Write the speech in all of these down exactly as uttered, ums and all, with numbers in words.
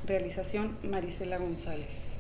Realización Marisela González.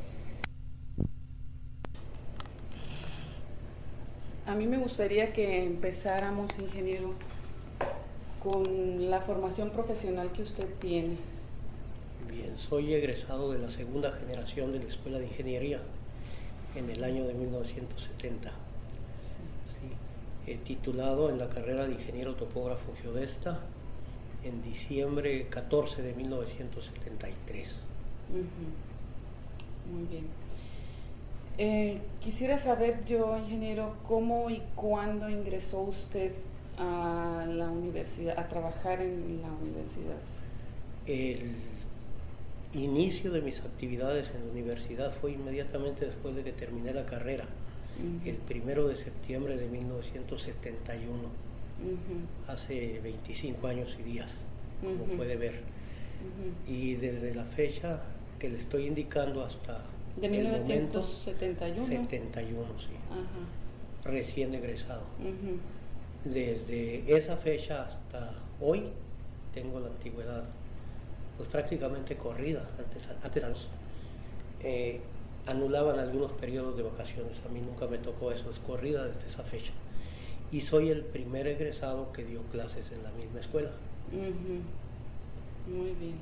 A mí me gustaría que empezáramos, ingeniero, con la formación profesional que usted tiene. Bien, soy egresado de la segunda generación de la Escuela de Ingeniería en el año de mil novecientos setenta. Sí. He titulado en la carrera de Ingeniero Topógrafo Geodesta en diciembre catorce de mil novecientos setenta y tres. Uh-huh. Muy bien. Eh, quisiera saber yo, ingeniero, cómo y cuándo ingresó usted a la universidad, a trabajar en la universidad. El inicio de mis actividades en la universidad fue inmediatamente después de que terminé la carrera, uh-huh. el primero de septiembre de mil novecientos setenta y uno, uh-huh. hace veinticinco años y días, como uh-huh. puede ver. Uh-huh. Y desde la fecha que le estoy indicando hasta ¿De mil novecientos setenta y uno? setenta y uno, sí. Uh-huh. Recién egresado. Uh-huh. Desde esa fecha hasta hoy tengo la antigüedad pues prácticamente corrida. Antes, antes eh, anulaban algunos periodos de vacaciones, a mí nunca me tocó eso, es corrida desde esa fecha. Y soy el primer egresado que dio clases en la misma escuela. Uh-huh. Muy bien.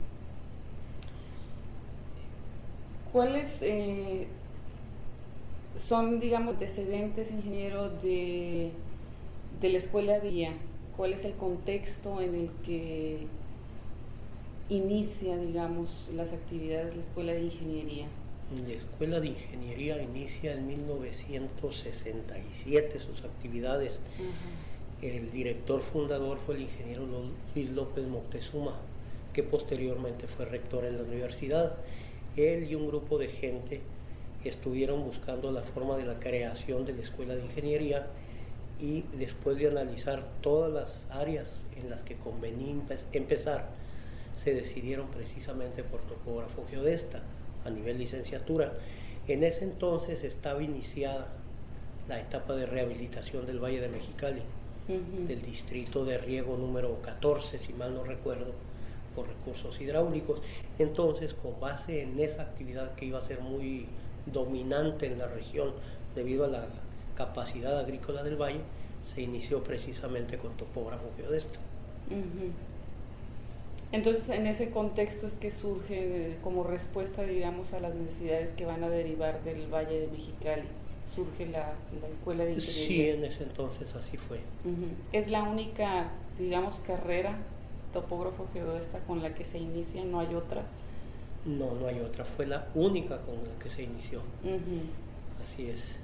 ¿Cuáles eh, son, digamos, antecedentes, ingeniero, de, de la escuela de I A? ¿Cuál es el contexto en el que inicia, digamos, las actividades de la Escuela de Ingeniería? La Escuela de Ingeniería inicia en mil novecientos sesenta y siete sus actividades. Uh-huh. El director fundador fue el ingeniero Luis López Moctezuma, que posteriormente fue rector en la universidad. Él y un grupo de gente estuvieron buscando la forma de la creación de la Escuela de Ingeniería, y después de analizar todas las áreas en las que convenía empezar, se decidieron precisamente por topógrafo geodesta a nivel licenciatura. En ese entonces estaba iniciada la etapa de rehabilitación del Valle de Mexicali, uh-huh. del distrito de riego número catorce, si mal no recuerdo, por recursos hidráulicos. Entonces, con base en esa actividad que iba a ser muy dominante en la región debido a la capacidad agrícola del valle, se inició precisamente con topógrafo geodesta. Uh-huh. Entonces, en ese contexto es que surge eh, como respuesta, digamos, a las necesidades que van a derivar del Valle de Mexicali, surge la, la Escuela de Ingeniería. Sí, en ese entonces así fue. Uh-huh. ¿Es la única, digamos, carrera topógrafo geodesta con la que se inicia? ¿No hay otra? No, no hay otra, fue la única con la que se inició. Uh-huh. Así es.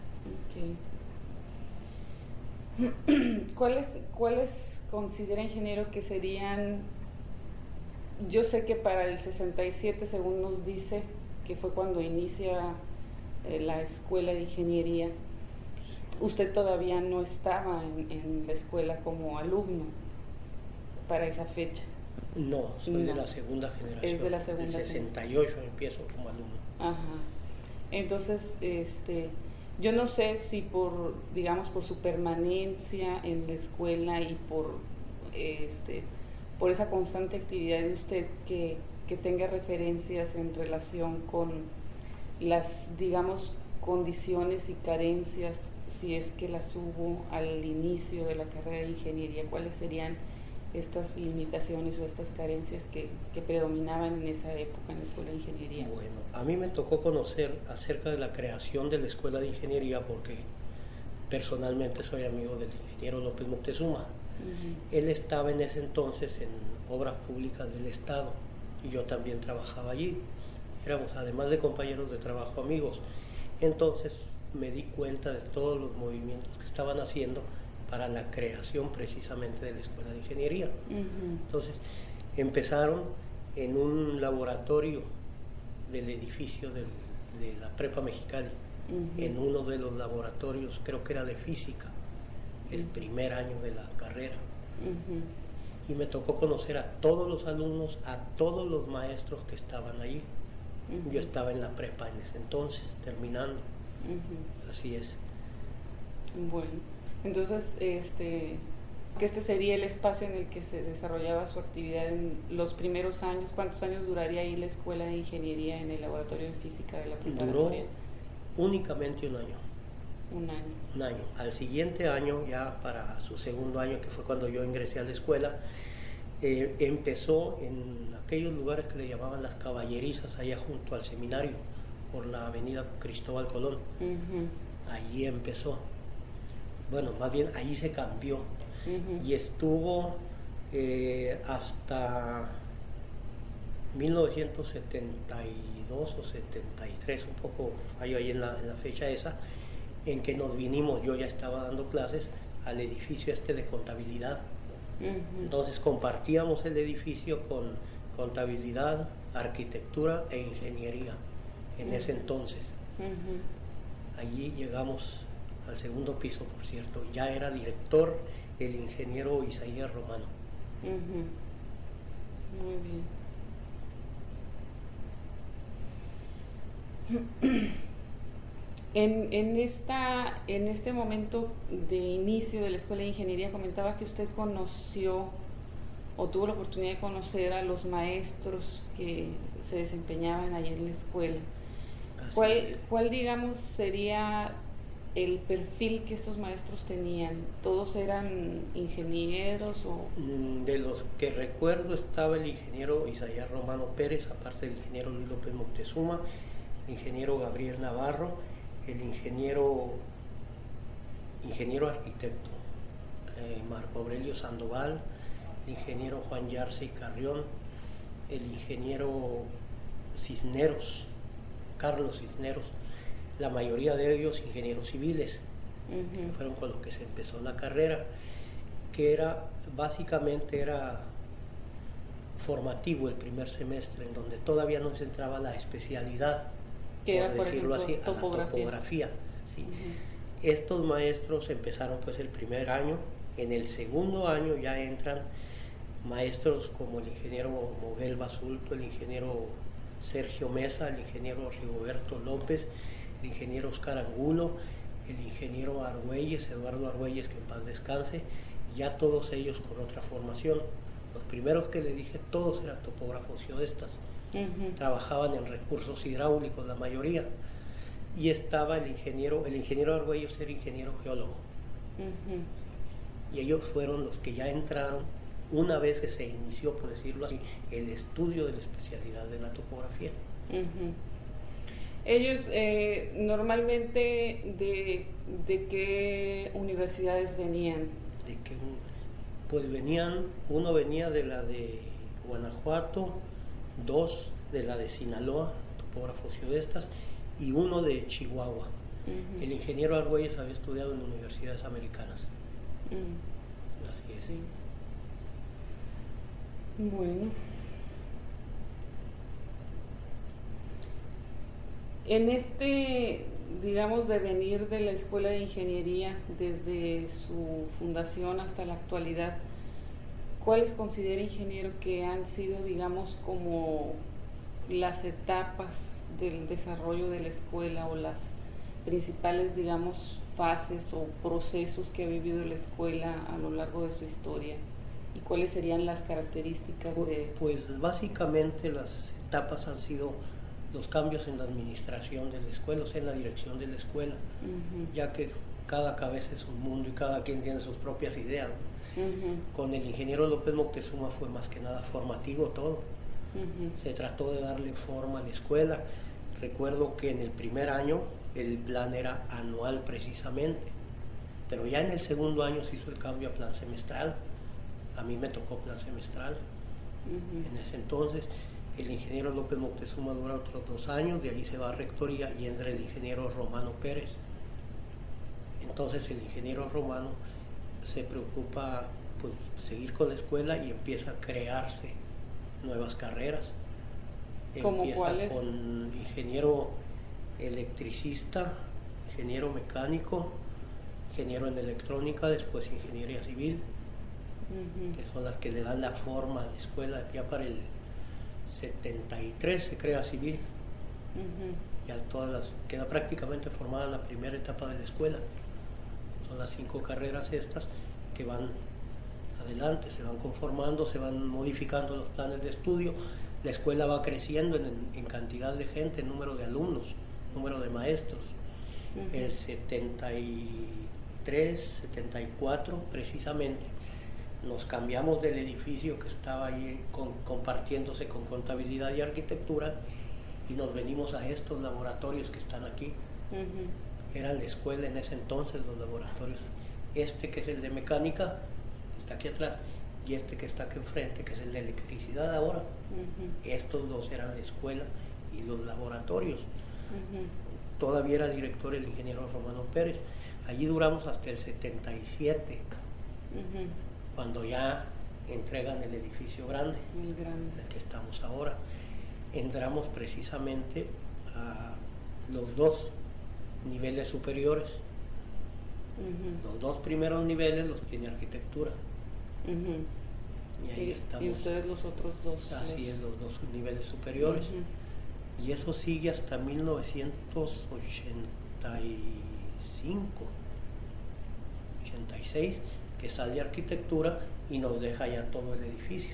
Okay. ¿Cuáles, cuáles considera, ingeniero, que serían? Yo sé que para el sesenta y siete, según nos dice, que fue cuando inicia eh, la Escuela de Ingeniería, usted todavía no estaba en, en la escuela como alumno para esa fecha. No, soy no. de la segunda generación. Es de la segunda. En el sesenta y ocho empiezo como alumno. Ajá. Entonces, este, yo no sé si por, digamos, por su permanencia en la escuela y por, este, por esa constante actividad de usted, que, que tenga referencias en relación con las, digamos, condiciones y carencias, si es que las hubo al inicio de la carrera de ingeniería. ¿Cuáles serían estas limitaciones o estas carencias que, que predominaban en esa época en la Escuela de Ingeniería? Bueno, a mí me tocó conocer acerca de la creación de la Escuela de Ingeniería porque personalmente soy amigo del ingeniero López Moctezuma. Uh-huh. Él estaba en ese entonces en Obras Públicas del Estado y yo también trabajaba allí. Éramos, además de compañeros de trabajo, amigos. Entonces me di cuenta de todos los movimientos que estaban haciendo para la creación precisamente de la Escuela de Ingeniería. Uh-huh. Entonces empezaron en un laboratorio del edificio del, de la Prepa Mexicali, uh-huh. en uno de los laboratorios, creo que era de física, el primer año de la carrera. Uh-huh. Y me tocó conocer a todos los alumnos, a todos los maestros que estaban allí. Uh-huh. Yo estaba en la prepa en ese entonces, terminando. Uh-huh. Así es. Bueno. Entonces, este, que este sería el espacio en el que se desarrollaba su actividad en los primeros años. ¿Cuántos años duraría ahí la escuela de ingeniería en el laboratorio de física de la preparatoria? Duró únicamente un año. Un año. Un año. Al siguiente año, ya para su segundo año, que fue cuando yo ingresé a la escuela, eh, empezó en aquellos lugares que le llamaban las caballerizas, allá junto al seminario, por la avenida Cristóbal Colón. Uh-huh. Allí empezó. Bueno, más bien ahí se cambió. Uh-huh. Y estuvo eh, hasta mil novecientos setenta y dos o setenta y tres, un poco fallo ahí en la, en la fecha esa, en que nos vinimos, yo ya estaba dando clases al edificio este de contabilidad. Uh-huh. Entonces compartíamos el edificio con contabilidad, arquitectura e ingeniería en uh-huh. ese entonces. Uh-huh. Allí llegamos al segundo piso, por cierto, ya era director el ingeniero Isaías Romano. Uh-huh. Muy bien. En, en, esta, en este momento de inicio de la Escuela de Ingeniería, comentaba que usted conoció o tuvo la oportunidad de conocer a los maestros que se desempeñaban allí en la escuela. ¿Cuál, ¿Cuál, digamos, sería el perfil que estos maestros tenían? ¿Todos eran ingenieros o...? De los que recuerdo estaba el ingeniero Isaías Romano Pérez, aparte del ingeniero Luis López Moctezuma, el ingeniero Gabriel Navarro, el ingeniero ingeniero arquitecto eh, Marco Aurelio Sandoval, el ingeniero Juan Yarse y Carrión, el ingeniero Cisneros, Carlos Cisneros, la mayoría de ellos ingenieros civiles, uh-huh. que fueron con los que se empezó la carrera, que era básicamente era formativo el primer semestre, en donde todavía no se entraba la especialidad, que por era, decirlo por ejemplo, así, topografía. a la topografía. ¿Sí? Uh-huh. Estos maestros empezaron pues el primer año, en el segundo año ya entran maestros como el ingeniero Moguel Basulto, el ingeniero Sergio Mesa, el ingeniero Rigoberto López, el ingeniero Oscar Angulo, el ingeniero Argüelles, Eduardo Argüelles, que en paz descanse, ya todos ellos con otra formación. Los primeros que le dije, todos eran topógrafos geodestas, uh-huh. trabajaban en recursos hidráulicos la mayoría, y estaba el ingeniero, el ingeniero Argüelles era ingeniero geólogo, uh-huh. y ellos fueron los que ya entraron una vez que se inició, por decirlo así, el estudio de la especialidad de la topografía. Uh-huh. Ellos eh, normalmente de, de qué universidades venían? De que pues venían, uno venía de la de Guanajuato, dos de la de Sinaloa, topógrafos geodestas, y uno de Chihuahua. Uh-huh. El ingeniero Argüelles había estudiado en universidades americanas. Uh-huh. Así es. Sí. Bueno. En este, digamos, devenir de la Escuela de Ingeniería desde su fundación hasta la actualidad, ¿cuáles considera, ingeniero, que han sido, digamos, como las etapas del desarrollo de la escuela o las principales, digamos, fases o procesos que ha vivido la escuela a lo largo de su historia? ¿Y cuáles serían las características de...? Pues básicamente las etapas han sido los cambios en la administración de la escuela, o sea, en la dirección de la escuela, uh-huh. ya que cada cabeza es un mundo y cada quien tiene sus propias ideas. Uh-huh. Con el ingeniero López Moctezuma fue más que nada formativo todo. Uh-huh. Se trató de darle forma a la escuela. Recuerdo que en el primer año el plan era anual precisamente, pero ya en el segundo año se hizo el cambio a plan semestral. A mí me tocó plan semestral. Uh-huh. En ese entonces el ingeniero López Moctezuma dura otros dos años, de ahí se va a rectoría y entra el ingeniero Romano Pérez. Entonces el ingeniero Romano se preocupa pues seguir con la escuela y empieza a crearse nuevas carreras. ¿Cómo empieza cuáles? Con ingeniero electricista, ingeniero mecánico, ingeniero en electrónica, después ingeniería civil, uh-huh. que son las que le dan la forma a la escuela. Ya para el setenta y tres se crea civil, uh-huh. ya todas las, queda prácticamente formada la primera etapa de la escuela. Son las cinco carreras estas que van adelante, se van conformando, se van modificando los planes de estudio, la escuela va creciendo en, en cantidad de gente, en número de alumnos, número de maestros. Uh-huh. El setenta y tres, setenta y cuatro precisamente, nos cambiamos del edificio que estaba ahí con, compartiéndose con contabilidad y arquitectura y nos venimos a estos laboratorios que están aquí. Uh-huh. Era la escuela en ese entonces, los laboratorios. Este que es el de mecánica, está aquí atrás, y este que está aquí enfrente, que es el de electricidad ahora. Uh-huh. Estos dos eran la escuela y los laboratorios. Uh-huh. Todavía era director el ingeniero Romano Pérez. Allí duramos hasta el setenta y siete, uh-huh. cuando ya entregan el edificio grande, muy grande, en el que estamos ahora. Entramos precisamente a los dos niveles superiores. Uh-huh. Los dos primeros niveles los tiene arquitectura. Uh-huh. Y ahí y, estamos. Y ustedes los otros dos. Así los... es, los dos niveles superiores. Uh-huh. Y eso sigue hasta mil novecientos ochenta y cinco, ochenta y seis, que sale arquitectura y nos deja ya todo el edificio.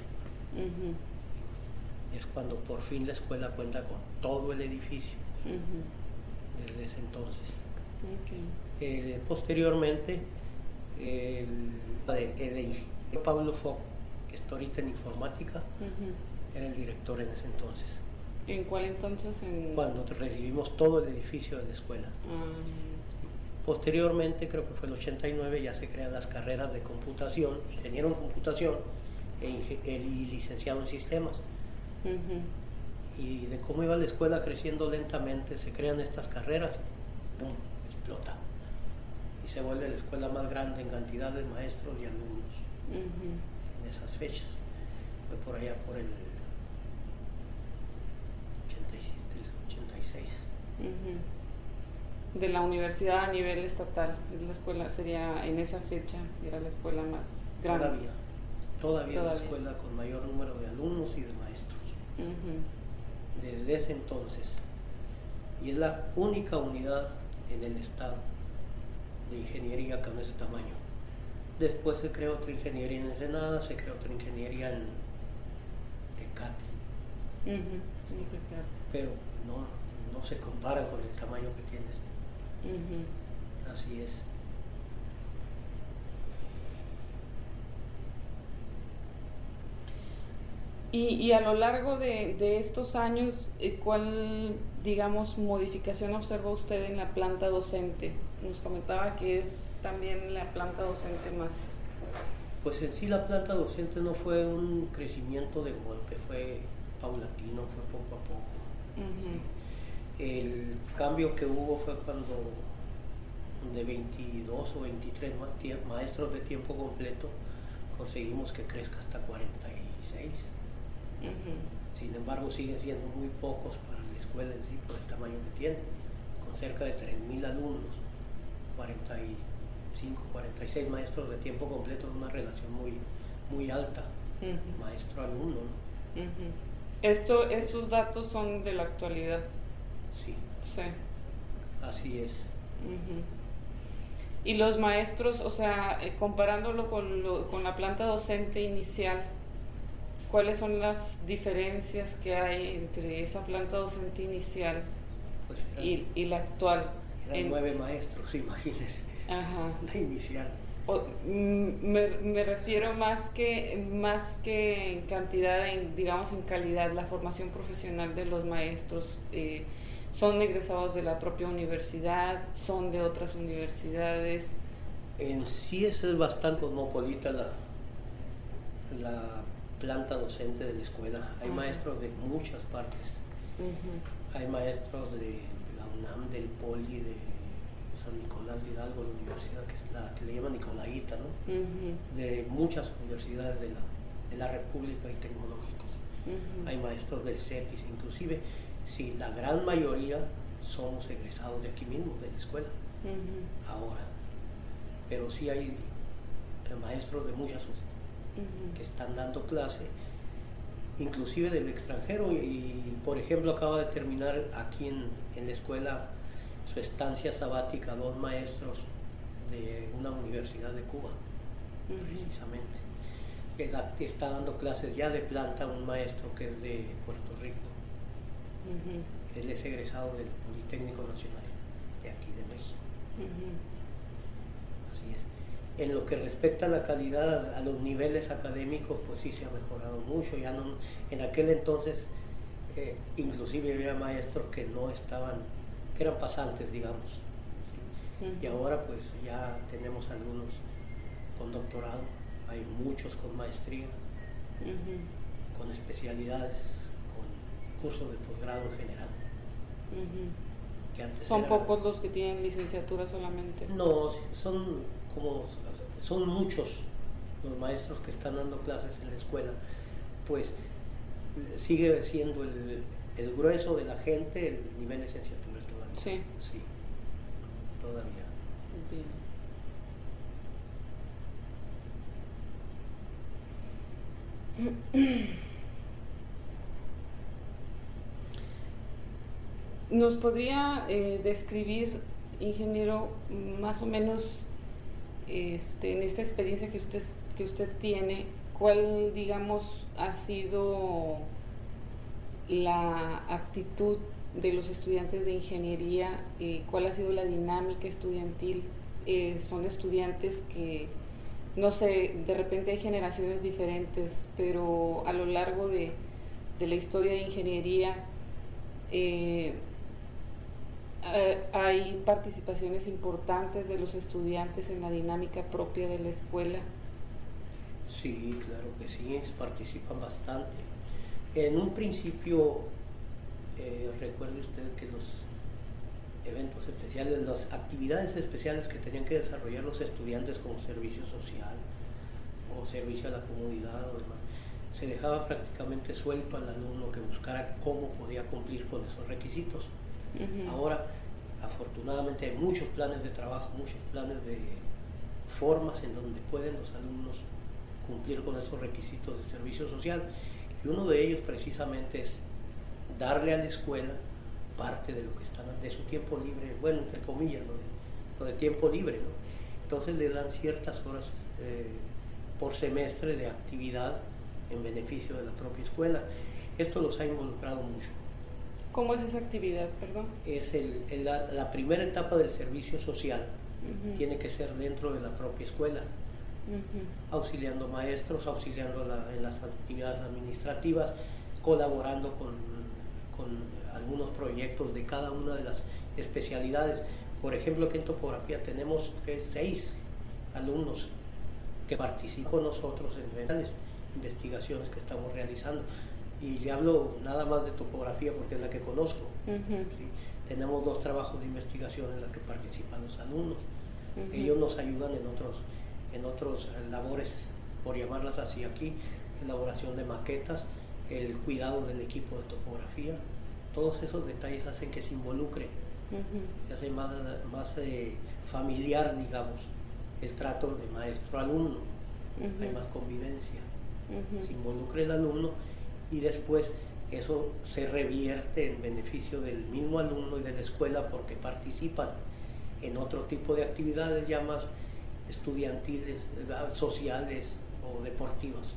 Uh-huh. Es cuando por fin la escuela cuenta con todo el edificio. Uh-huh. Desde ese entonces. Okay. Eh, posteriormente, el, el, el ingeniero Pablo Foc, que está ahorita en informática, uh-huh. era el director en ese entonces. ¿En cuál entonces? En... Cuando recibimos todo el edificio de la escuela. Uh-huh. Posteriormente, creo que fue el ochenta y nueve, ya se crean las carreras de computación, ingeniero en computación e inge- y licenciado en sistemas. Uh-huh. Y de cómo iba la escuela creciendo lentamente, se crean estas carreras, ¡pum!, explota. Y se vuelve la escuela más grande en cantidad de maestros y alumnos. Uh-huh. En esas fechas. Fue por allá por el ochenta y siete, ochenta y seis. Uh-huh. De la universidad a nivel estatal, la escuela sería en esa fecha, era la escuela más grande. Todavía, todavía, todavía. La escuela con mayor número de alumnos y de maestros. Uh-huh. Desde ese entonces. Y es la única unidad en el estado de ingeniería con ese tamaño. Después se creó otra ingeniería en Ensenada, se creó otra ingeniería en Tecate. Uh-huh. Pero no, no se compara con el tamaño que tienes. Uh-huh. Así es. Y, y a lo largo de, de estos años, ¿cuál, digamos, modificación observa usted en la planta docente? Nos comentaba que es también la planta docente más. Pues en sí la planta docente no fue un crecimiento de golpe, fue paulatino, fue poco a poco. Uh-huh. ¿Sí? El cambio que hubo fue cuando de veintidós o veintitrés ma- maestros de tiempo completo conseguimos que crezca hasta cuarenta y seis. Uh-huh. Sin embargo, siguen siendo muy pocos para la escuela en sí, por el tamaño que tiene, con cerca de tres mil alumnos, cuarenta y cinco, cuarenta y seis maestros de tiempo completo, es una relación muy, muy alta, uh-huh. maestro-alumno, ¿no? Uh-huh. Esto, estos datos son de la actualidad. Sí. Sí. Así es. Uh-huh. Y los maestros, o sea, eh, comparándolo con, lo, con la planta docente inicial, ¿cuáles son las diferencias que hay entre esa planta docente inicial pues eran, y, y la actual? Eran en, nueve maestros, imagínense. Ajá. La inicial. O, me, me refiero más que más que en cantidad, en, digamos en calidad, la formación profesional de los maestros. Eh, ¿Son egresados de la propia universidad? ¿Son de otras universidades? En sí es bastante cosmopolita la, la planta docente de la escuela. Hay uh-huh. maestros de muchas partes. Uh-huh. Hay maestros de la UNAM, del Poli, de San Nicolás de Hidalgo, la universidad que, es la, que le llaman Nicolaíta, ¿no? Uh-huh. De muchas universidades de la, de la República y tecnológicos. Uh-huh. Hay maestros del CETIS, inclusive, sí, la gran mayoría somos egresados de aquí mismo, de la escuela, uh-huh. ahora. Pero sí hay maestros de muchas uh-huh. que están dando clase, inclusive del extranjero, y, y por ejemplo acaba de terminar aquí en, en la escuela su estancia sabática dos maestros de una universidad de Cuba, uh-huh. precisamente. que está dando clases ya de planta un maestro que es de Puerto Rico. Uh-huh. Él es egresado del Politécnico Nacional de aquí de México. Uh-huh. Así es. En lo que respecta a la calidad, a los niveles académicos, pues sí se ha mejorado mucho. Ya no, en aquel entonces, eh, inclusive había maestros que no estaban, que eran pasantes, digamos. ¿Sí? Uh-huh. Y ahora pues ya tenemos algunos con doctorado, hay muchos con maestría, uh-huh. con especialidades, con cursos de posgrado en general. Uh-huh. Que antes ¿Son era... pocos los que tienen licenciatura solamente? No, son como son muchos los maestros que están dando clases en la escuela, pues sigue siendo el, el grueso de la gente el nivel de licenciatura todavía. Sí. Sí, todavía. Bien. ¿Nos podría eh, describir, ingeniero, más o menos este, en esta experiencia que usted, que usted tiene, cuál, digamos, ha sido la actitud de los estudiantes de ingeniería, eh, cuál ha sido la dinámica estudiantil? Eh, son estudiantes que, no sé, de repente hay generaciones diferentes, pero a lo largo de, de la historia de ingeniería eh, hay participaciones importantes de los estudiantes en la dinámica propia de la escuela. Sí, claro que sí, participan bastante. En un principio, eh, recuerde usted que los eventos especiales, las actividades especiales que tenían que desarrollar los estudiantes como servicio social o servicio a la comunidad o demás, se dejaba prácticamente suelto al alumno que buscara cómo podía cumplir con esos requisitos. Uh-huh. Ahora, afortunadamente, hay muchos planes de trabajo, muchos planes de formas en donde pueden los alumnos cumplir con esos requisitos de servicio social, y uno de ellos precisamente es darle a la escuela parte de lo que están, de su tiempo libre, bueno, entre comillas, lo de, lo de tiempo libre, ¿no? Entonces le dan ciertas horas eh, por semestre de actividad en beneficio de la propia escuela. Esto los ha involucrado mucho. ¿Cómo es esa actividad, perdón? Es el, el, la, la primera etapa del servicio social, uh-huh. tiene que ser dentro de la propia escuela, uh-huh. auxiliando maestros, auxiliando la, en las actividades administrativas, colaborando con, con algunos proyectos de cada una de las especialidades. Por ejemplo, aquí en topografía tenemos seis alumnos que participan con nosotros en las investigaciones que estamos realizando. Y le hablo nada más de topografía porque es la que conozco. Uh-huh. ¿Sí? Tenemos dos trabajos de investigación en los que participan los alumnos. Uh-huh. Ellos nos ayudan en otros, en otros labores, por llamarlas así aquí, elaboración de maquetas, el cuidado del equipo de topografía. Todos esos detalles hacen que se involucre, uh-huh. se hace más, más eh, familiar, digamos, el trato de maestro-alumno. Uh-huh. Hay más convivencia. Uh-huh. Se involucra el alumno y después eso se revierte en beneficio del mismo alumno y de la escuela porque participan en otro tipo de actividades ya más estudiantiles, sociales o deportivas.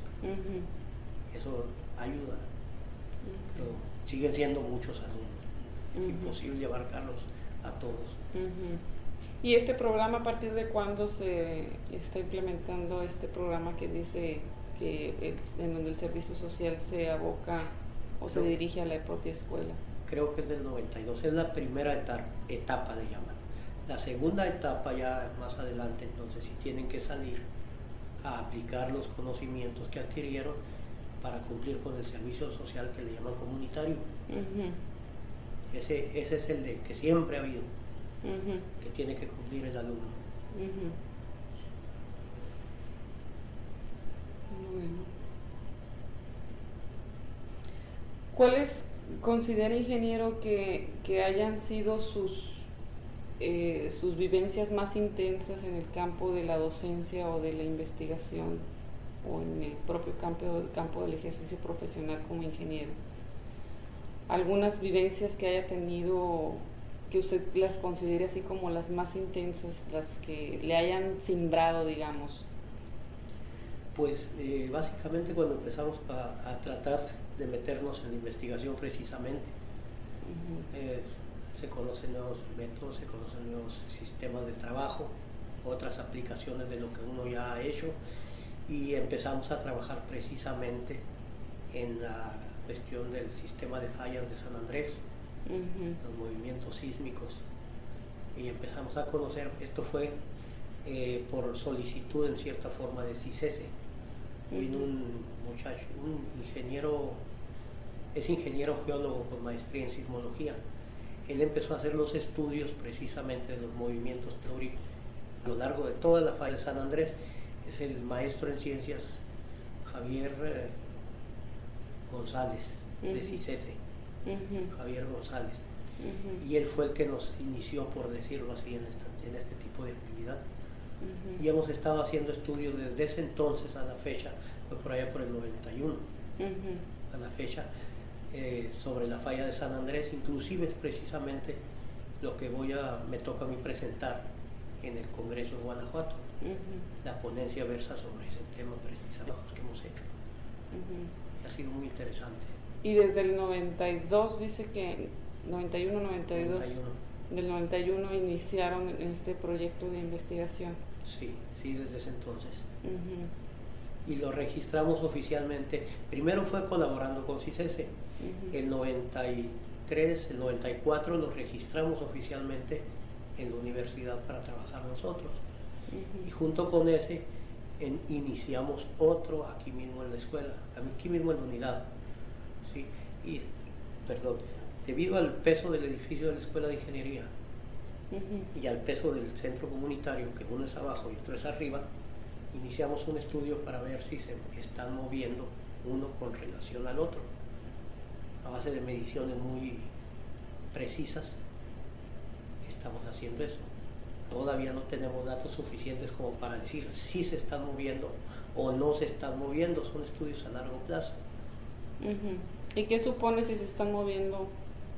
Uh-huh. Eso ayuda, uh-huh. pero siguen siendo muchos alumnos, es uh-huh. imposible abarcarlos a todos. Uh-huh. ¿Y este programa a partir de cuándo se está implementando este programa que dice que en donde el servicio social se aboca o se no, dirige a la propia escuela? Creo que es del noventa y dos, es la primera etapa, etapa le llaman. La segunda etapa ya más adelante, entonces sí tienen que salir a aplicar los conocimientos que adquirieron para cumplir con el servicio social que le llaman comunitario. Uh-huh. Ese, ese es el de que siempre ha habido, uh-huh. que tiene que cumplir el alumno. Uh-huh. Bueno. ¿Cuáles considera, ingeniero, que, que hayan sido sus, eh, sus vivencias más intensas en el campo de la docencia o de la investigación o en el propio campo, campo del ejercicio profesional como ingeniero? ¿Algunas vivencias que haya tenido que usted las considere así como las más intensas, las que le hayan simbrado, digamos? Pues eh, básicamente cuando empezamos a, a tratar de meternos en la investigación precisamente, uh-huh. eh, se conocen nuevos métodos, se conocen nuevos sistemas de trabajo, otras aplicaciones de lo que uno ya ha hecho, y empezamos a trabajar precisamente en la cuestión del sistema de fallas de San Andrés, uh-huh. los movimientos sísmicos, y empezamos a conocer, esto fue eh, por solicitud en cierta forma de CICESE. Uh-huh. Vino un muchacho, un ingeniero, es ingeniero geólogo con maestría en sismología. Él empezó a hacer los estudios precisamente de los movimientos teóricos a lo largo de toda la falla de San Andrés. Es el maestro en ciencias Javier eh, González, uh-huh. de CICESE, uh-huh. Javier González. Uh-huh. Y él fue el que nos inició, por decirlo así, en, esta, en este tipo de actividad. Uh-huh. Y hemos estado haciendo estudios desde ese entonces a la fecha, fue por allá por el noventa y uno, uh-huh. a la fecha, eh, sobre la falla de San Andrés. Inclusive es precisamente lo que voy a, me toca a mí presentar en el Congreso de Guanajuato. Uh-huh. La ponencia versa sobre ese tema precisamente que hemos hecho. Uh-huh. Ha sido muy interesante. Y desde el noventa y dos, dice que noventa y uno, noventa y dos, noventa y uno. Del noventa y uno iniciaron este proyecto de investigación. Sí, sí, desde ese entonces. Uh-huh. Y lo registramos oficialmente. Primero fue colaborando con CICESE. Uh-huh. El noventa y tres, el noventa y cuatro lo registramos oficialmente en la universidad para trabajar nosotros. Uh-huh. Y junto con ese en, iniciamos otro aquí mismo en la escuela, aquí mismo en la unidad. ¿Sí? Y, perdón, debido al peso del edificio de la Escuela de Ingeniería, uh-huh. y al peso del centro comunitario, que uno es abajo y otro es arriba, iniciamos un estudio para ver si se están moviendo uno con relación al otro. A base de mediciones muy precisas, estamos haciendo eso. Todavía no tenemos datos suficientes como para decir si se están moviendo o no se están moviendo. Son estudios a largo plazo. Uh-huh. ¿Y qué supone si se están moviendo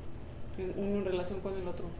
uno en relación con el otro?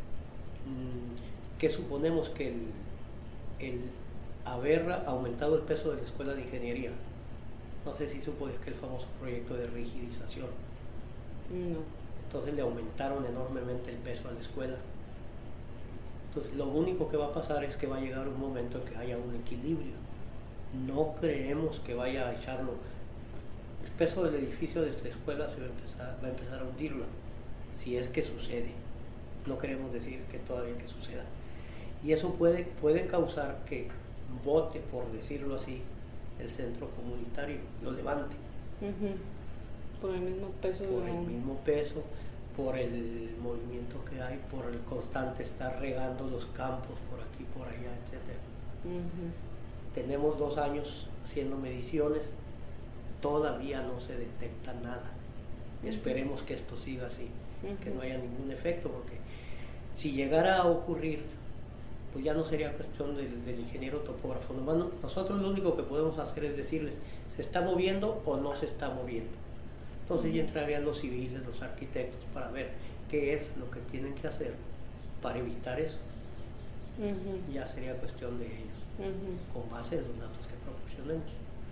¿Qué suponemos? Que el, el haber aumentado el peso de la Escuela de Ingeniería, no sé si supo que el famoso proyecto de rigidización, no. Entonces le aumentaron enormemente el peso a la escuela. Entonces lo único que va a pasar es que va a llegar un momento en que haya un equilibrio. No creemos que vaya a echarlo. El peso del edificio de esta escuela se va a empezar, va a empezar a hundirlo, si es que sucede. No queremos decir que todavía que suceda. Y eso puede, puede causar que bote, por decirlo así, el centro comunitario, lo levante. Uh-huh. Por el mismo peso. Por de... el mismo peso, por el movimiento que hay, por el constante estar regando los campos por aquí, por allá, etcétera. Uh-huh. Tenemos dos años haciendo mediciones, todavía no se detecta nada. Uh-huh. Esperemos que esto siga así, uh-huh. que no haya ningún efecto, porque si llegara a ocurrir, pues ya no sería cuestión del, del ingeniero topógrafo. Nomás nosotros lo único que podemos hacer es decirles, ¿se está moviendo o no se está moviendo? Entonces ya entrarían los civiles, los arquitectos, para ver qué es lo que tienen que hacer para evitar eso. Uh-huh. Ya sería cuestión de ellos, uh-huh. con base en los datos que proporcionemos.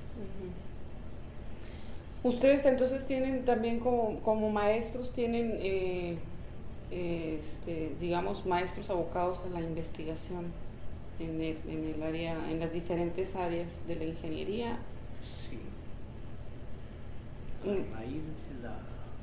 Uh-huh. Ustedes entonces tienen también como, como maestros, tienen, eh, eh, este, digamos, maestros abocados a la investigación en el, en el área, en las diferentes áreas de la ingeniería. Sí. A raíz de la,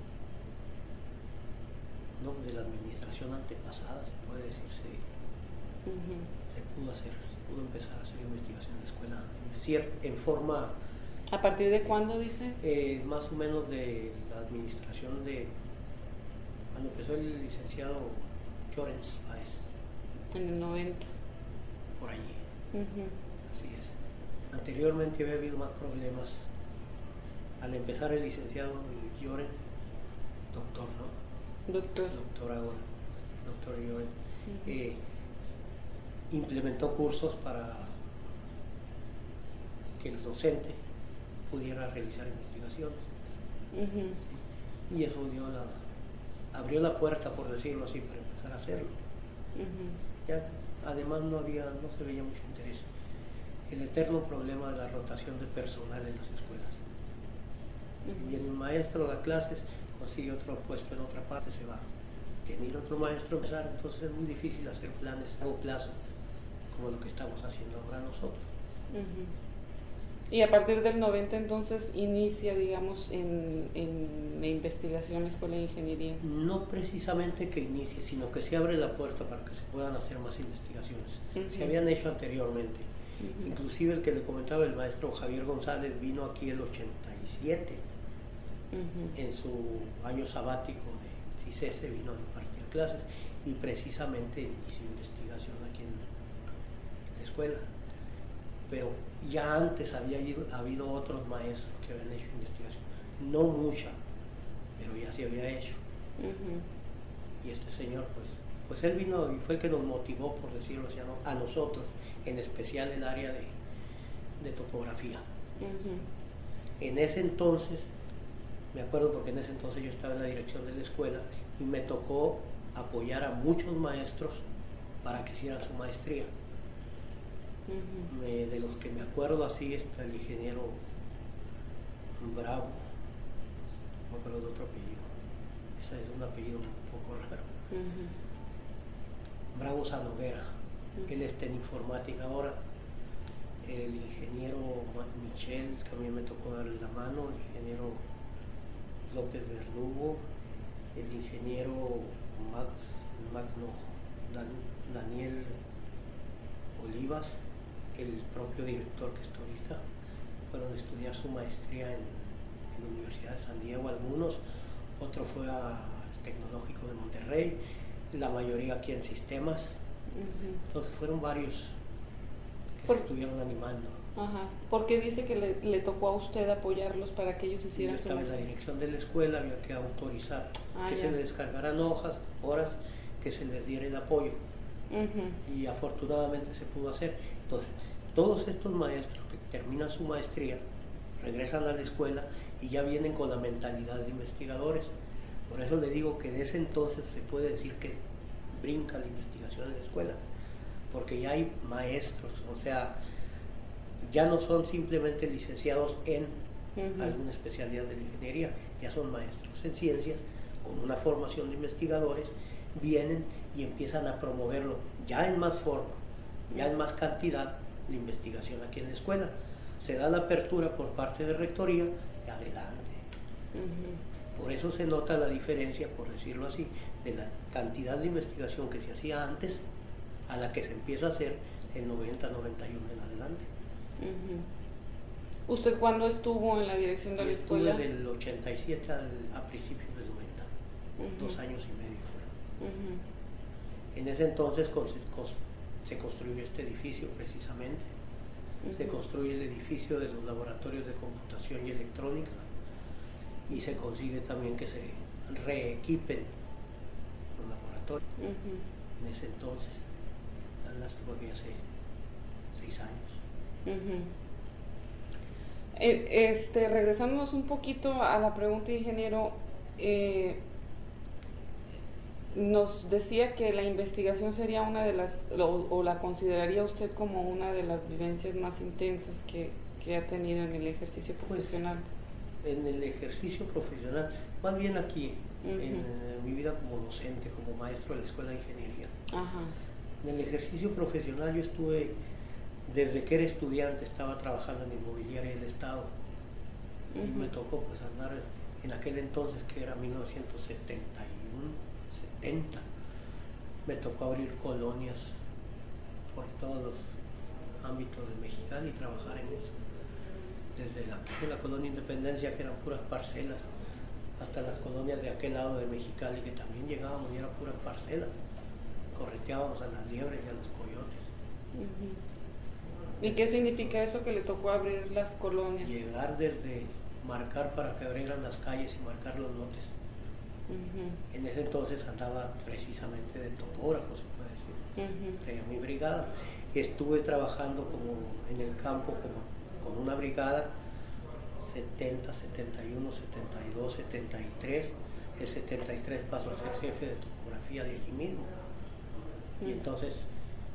no, de la administración antepasada, se puede decir, se, uh-huh. se pudo hacer, se pudo empezar a hacer investigación en la escuela en, en forma... ¿A partir de cuándo, dice? Eh, más o menos de la administración de, cuando empezó el licenciado Llorens Páez. En el noventa. Por allí. Uh-huh. Así es. Anteriormente había habido más problemas. Al empezar el licenciado Llorens, doctor, ¿no? Doctor. Doctor ahora, doctor Llorens, uh-huh. eh, implementó cursos para que el docente pudiera realizar investigaciones. Uh-huh. ¿Sí? Y eso dio la, abrió la puerta, por decirlo así, para empezar a hacerlo. Uh-huh. Ya, además no había, no se veía mucho interés el eterno problema de la rotación de personal en las escuelas. Uh-huh. Viene un maestro a dar clases, consigue otro puesto en otra parte, se va. Tiene ir otro maestro a empezar, entonces es muy difícil hacer planes a largo plazo, como lo que estamos haciendo ahora nosotros. Uh-huh. Y a partir del noventa entonces inicia, digamos, en, en la investigación la Escuela de Ingeniería. No precisamente que inicie, sino que se abre la puerta para que se puedan hacer más investigaciones. Uh-huh. Se habían hecho anteriormente. Uh-huh. Inclusive el que le comentaba, el maestro Javier González, vino aquí el ochenta y siete, uh-huh. en su año sabático de CICESE, vino a impartir clases y precisamente inició investigación aquí en, en la escuela. Pero ya antes había ido, habido otros maestros que habían hecho investigación, no mucha, pero ya se había hecho. Uh-huh. Y este señor, pues, pues él vino y fue el que nos motivó, por decirlo así, a nosotros, en especial el área de, de topografía. Uh-huh. En ese entonces, me acuerdo porque en ese entonces yo estaba en la dirección de la escuela y me tocó apoyar a muchos maestros para que hicieran su maestría. Uh-huh. Me, de los que me acuerdo así está el ingeniero Bravo, no me acuerdo de otro apellido, ese es un apellido un poco raro. Uh-huh. Bravo Sanoguera, uh-huh. Él está en informática ahora. El ingeniero Michel, también me tocó darle la mano, el ingeniero López Verdugo, el ingeniero Max, Max no, Dan, Daniel Olivas, el propio director que está ahorita, fueron a estudiar su maestría en, en la Universidad de San Diego, algunos, otro fue al Tecnológico de Monterrey, la mayoría aquí en sistemas. Uh-huh. Entonces fueron varios que Por, se estuvieron animando. Ajá. Porque dice que le, le tocó a usted apoyarlos para que ellos hicieran su maestría. Yo estaba en la dirección de la escuela, había que autorizar ah, que ya. se les descargaran hojas, horas, que se les diera el apoyo. Uh-huh. Y afortunadamente se pudo hacer. Entonces, todos estos maestros que terminan su maestría regresan a la escuela y ya vienen con la mentalidad de investigadores. Por eso le digo que de ese entonces se puede decir que brinca la investigación en la escuela, porque ya hay maestros, o sea, ya no son simplemente licenciados en uh-huh. alguna especialidad de la ingeniería, ya son maestros en ciencias con una formación de investigadores, vienen y empiezan a promoverlo ya en más forma, ya en más cantidad, la investigación aquí en la escuela. Se da la apertura por parte de rectoría y adelante. Uh-huh. Por eso se nota la diferencia, por decirlo así, de la cantidad de investigación que se hacía antes a la que se empieza a hacer el noventa, noventa y uno en adelante. Uh-huh. ¿Usted cuándo estuvo en la dirección de la Yo escuela? Estuve del ochenta y siete al, a principios del noventa, uh-huh. dos años y medio fueron. Uh-huh. En ese entonces con, con, se construyó este edificio precisamente, uh-huh. se construye el edificio de los laboratorios de computación y electrónica y se consigue también que se reequipen los laboratorios. Uh-huh. En ese entonces, las tuve hace seis años. Uh-huh. Este, regresándonos un poquito a la pregunta, ingeniero, eh, nos decía que la investigación sería una de las, o, o la consideraría usted como una de las vivencias más intensas que, que ha tenido en el ejercicio profesional. Pues, en el ejercicio profesional, más bien aquí, uh-huh. en, en mi vida como docente, como maestro de la Escuela de Ingeniería. Uh-huh. En el ejercicio profesional yo estuve, desde que era estudiante, estaba trabajando en inmobiliaria del Estado. Uh-huh. Y me tocó pues andar en aquel entonces, que era mil novecientos setenta y uno, setenta, me tocó abrir colonias por todos los ámbitos de Mexicali y trabajar en eso. Desde la, la colonia Independencia, que eran puras parcelas, hasta las colonias de aquel lado de Mexicali, que también llegábamos y eran puras parcelas. Correteábamos a las liebres y a los coyotes. Uh-huh. ¿Y qué significa eso, que le tocó abrir las colonias? Llegar desde marcar para que abrieran las calles y marcar los lotes. Uh-huh. En ese entonces andaba precisamente de topógrafo, se puede decir. Uh-huh. Tenía mi brigada. Estuve trabajando como en el campo como con una brigada setenta, setenta y uno, setenta y dos, setenta y tres. El setenta y tres pasó a ser jefe de topografía de allí mismo. Uh-huh. Y entonces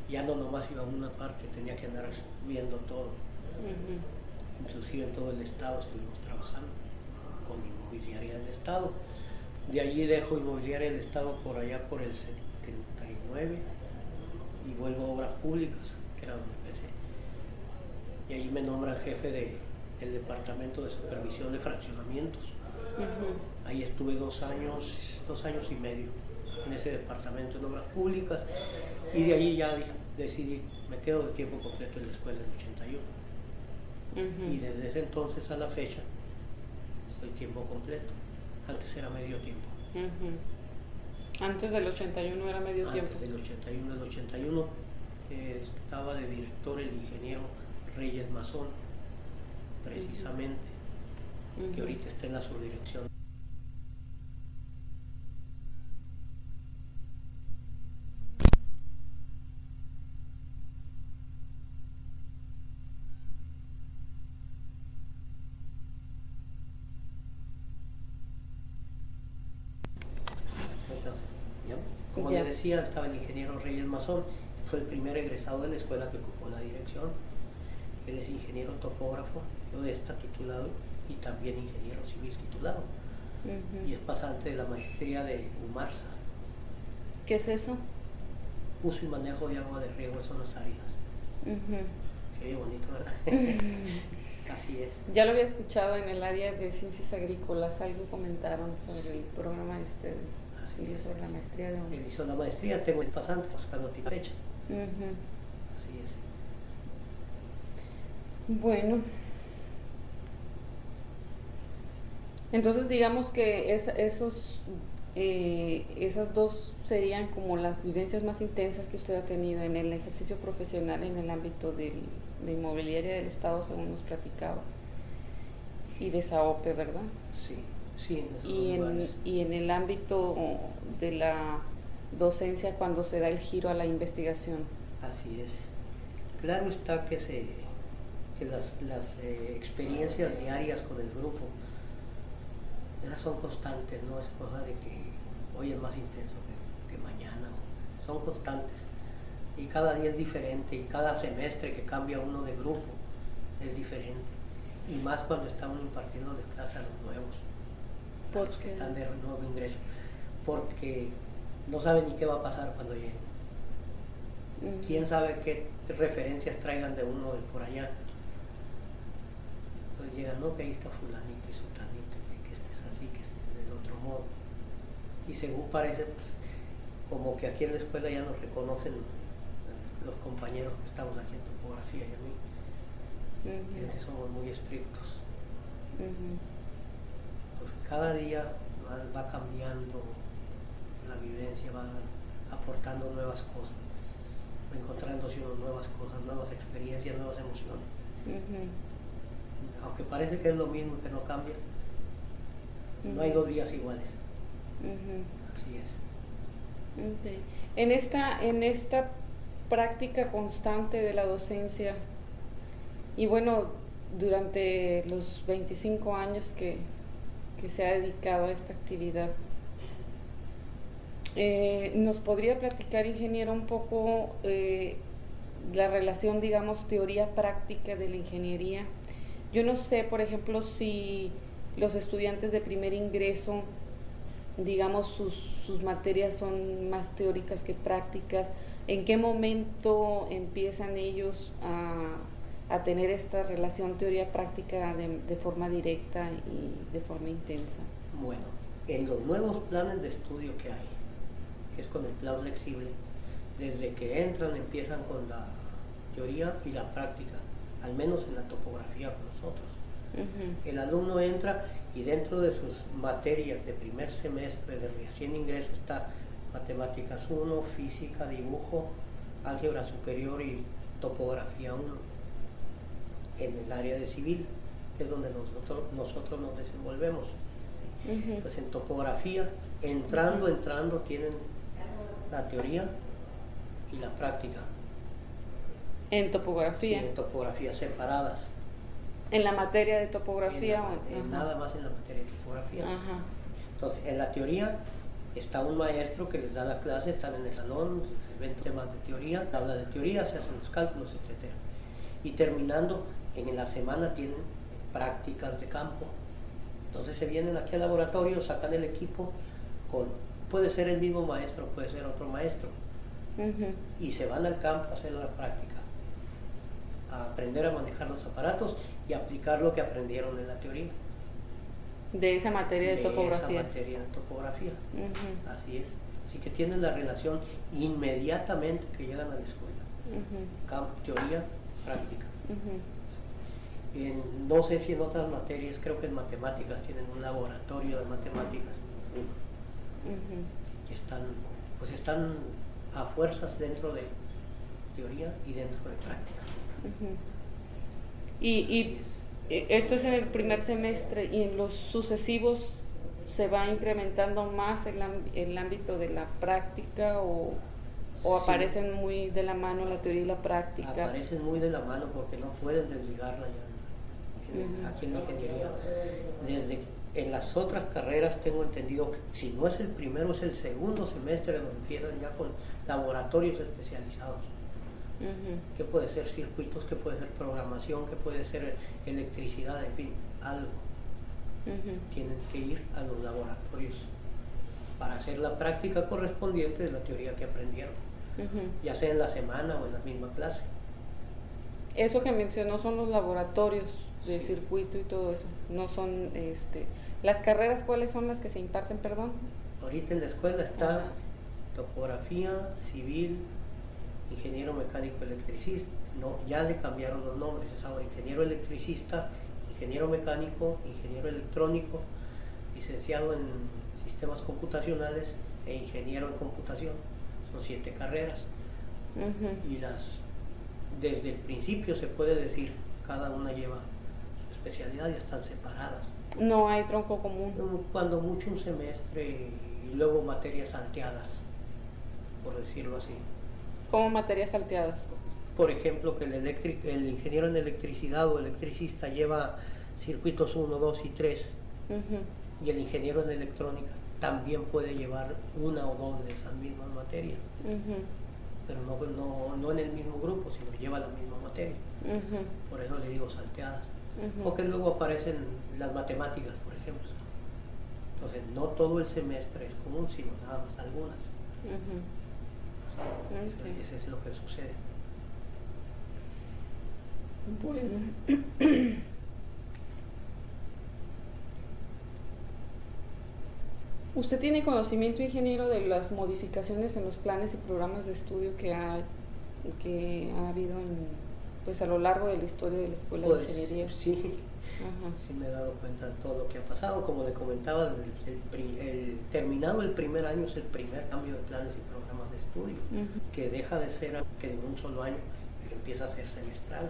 ya no nomás iba a una parte, tenía que andar viendo todo. Uh-huh. Inclusive en todo el estado estuvimos trabajando con Inmobiliaria del Estado. De allí dejo Inmobiliaria del Estado por allá por el setenta y nueve y vuelvo a Obras Públicas, que era donde empecé. Y allí me nombran jefe de, del Departamento de Supervisión de Fraccionamientos. Uh-huh. Ahí estuve dos años, dos años y medio en ese departamento de Obras Públicas, y de allí ya decidí, me quedo de tiempo completo en la escuela en el ochenta y uno. Uh-huh. Y desde ese entonces a la fecha soy tiempo completo. Antes era medio tiempo. Uh-huh. Antes del ochenta y uno era medio Antes tiempo. Antes del ochenta y uno, del ochenta y uno eh, estaba de director el ingeniero Reyes Mazón, precisamente, uh-huh. que ahorita está en la subdirección. Como ya. le decía, estaba el ingeniero Reyes Mazón, fue el primer egresado de la escuela que ocupó la dirección. Él es ingeniero topógrafo, yo de esta titulado y también ingeniero civil titulado. Uh-huh. Y es pasante de la maestría de UMARSA. ¿Qué es eso? Uso y manejo de agua de riego en zonas áridas. Uh-huh. Se oye bonito, ¿verdad? Uh-huh. Así es. Ya lo había escuchado en el área de ciencias agrícolas, algo comentaron sobre el programa este. Así y es. Sobre la maestría de Él hizo la maestría, tengo el pasante, buscando fechas. Uh-huh. Así es. Bueno, entonces digamos que es, esos, eh, esas dos serían como las vivencias más intensas que usted ha tenido en el ejercicio profesional en el ámbito del, de Inmobiliaria del Estado, según nos platicaba, y de SAOPE, ¿verdad? Sí, sí. En esos y, en, y en el ámbito de la docencia cuando se da el giro a la investigación. Así es. Claro está que se... que las, las eh, experiencias diarias con el grupo, esas son constantes, no es cosa de que hoy es más intenso que, que mañana, son constantes, y cada día es diferente, y cada semestre que cambia uno de grupo es diferente, y más cuando estamos impartiendo de clase a los nuevos, a los que están de nuevo ingreso, porque no saben ni qué va a pasar cuando lleguen. Uh-huh. Quién sabe qué referencias traigan de uno de por allá. Pues llegan, no, que ahí está fulanito y sutanito, que, que este es así, que este es del otro modo. Y según parece, pues, como que aquí en la escuela ya nos reconocen los compañeros que estamos aquí en topografía y a mí, uh-huh. que somos muy estrictos. Uh-huh. Pues cada día va, va cambiando la vivencia, va aportando nuevas cosas, encontrándose uno nuevas cosas, nuevas experiencias, nuevas emociones. Uh-huh. Aunque parece que es lo mismo, que no cambia, uh-huh. no hay dos días iguales. Uh-huh. Así es. Okay. En esta, en esta práctica constante de la docencia, y bueno, durante los veinticinco años que, que se ha dedicado a esta actividad, eh, ¿nos podría platicar, ingeniero, un poco eh, la relación, digamos, teoría-práctica de la ingeniería? Yo no sé, por ejemplo, si los estudiantes de primer ingreso, digamos, sus, sus materias son más teóricas que prácticas. ¿En qué momento empiezan ellos a, a tener esta relación teoría-práctica de, de forma directa y de forma intensa? Bueno, en los nuevos planes de estudio que hay, que es con el plan flexible, desde que entran empiezan con la teoría y la práctica, al menos en la topografía con nosotros. Uh-huh. El alumno entra y dentro de sus materias de primer semestre de recién ingreso está matemáticas uno, física, dibujo, álgebra superior y topografía uno, en el área de civil, que es donde nosotros, nosotros nos desenvolvemos. Uh-huh. Pues en topografía, entrando, uh-huh. entrando, tienen la teoría y la práctica. ¿En topografía? Sí, en topografía, separadas. ¿En la materia de topografía? En la, en nada más en la materia de topografía. Ajá. Entonces, en la teoría Está un maestro que les da la clase, están en el salón, se ven temas de teoría, habla de teoría, se hacen los cálculos, etcétera. Y terminando, en la semana tienen prácticas de campo. Entonces se vienen aquí al laboratorio, sacan el equipo, con, puede ser el mismo maestro, puede ser otro maestro, uh-huh. y se van al campo a hacer la práctica, a aprender a manejar los aparatos y aplicar lo que aprendieron en la teoría. De esa materia de, de topografía. esa materia de topografía, uh-huh. así es. Así que tienen la relación inmediatamente que llegan a la escuela. Uh-huh. Campo, teoría, práctica. Uh-huh. En, no sé si en otras materias, creo que en matemáticas tienen un laboratorio de matemáticas. Uh-huh. Están, pues están a fuerzas dentro de teoría y dentro de práctica. Uh-huh. Y, y esto es en el primer semestre, y en los sucesivos se va incrementando más el, el ámbito de la práctica, o, o sí. aparecen muy de la mano la teoría y la práctica. Aparecen muy de la mano porque no pueden desligarla ya en, uh-huh. aquí en la ingeniería. Desde en las otras carreras tengo entendido que si no es el primero, es el segundo semestre donde empiezan ya con laboratorios especializados. Uh-huh. Que puede ser circuitos, que puede ser programación, que puede ser electricidad, en fin, algo. Uh-huh. Tienen que ir a los laboratorios para hacer la práctica correspondiente de la teoría que aprendieron, uh-huh. ya sea en la semana o en la misma clase. Eso que mencionó son los laboratorios de sí. circuito y todo eso, no son este las carreras. ¿Cuáles son las que se imparten, perdón? Ahorita en la escuela está uh-huh. topografía, civil, ingeniero mecánico electricista, no, ya le cambiaron los nombres, es ahora ingeniero electricista, ingeniero mecánico, ingeniero electrónico, licenciado en sistemas computacionales e ingeniero en computación. Son siete carreras. Uh-huh. Y las, desde el principio se puede decir, cada una lleva su especialidad y están separadas. No hay tronco común. Cuando mucho un semestre y luego materias salteadas, por decirlo así. ¿Cómo materias salteadas? Por ejemplo, que el, electric, el ingeniero en electricidad o electricista lleva circuitos uno, dos y tres, uh-huh. y el ingeniero en electrónica también puede llevar una o dos de esas mismas materias, uh-huh. pero no, no, no en el mismo grupo, sino lleva la misma materia. Uh-huh. Por eso le digo salteadas. Uh-huh. Porque luego aparecen las matemáticas, por ejemplo. Entonces, no todo el semestre es común, sino nada más algunas. Uh-huh. Okay. Eso, eso es lo que sucede. Bueno. ¿Usted tiene conocimiento, ingeniero, de las modificaciones en los planes y programas de estudio que ha, que ha habido en, pues, a lo largo de la historia de la Escuela pues, de Ingeniería? Sí, Ajá. sí me he dado cuenta de todo lo que ha pasado. Como le comentaba, el, el, el, terminado el primer año es el primer cambio de planes y programas de estudio, uh-huh. que deja de ser que en un solo año empieza a ser semestral.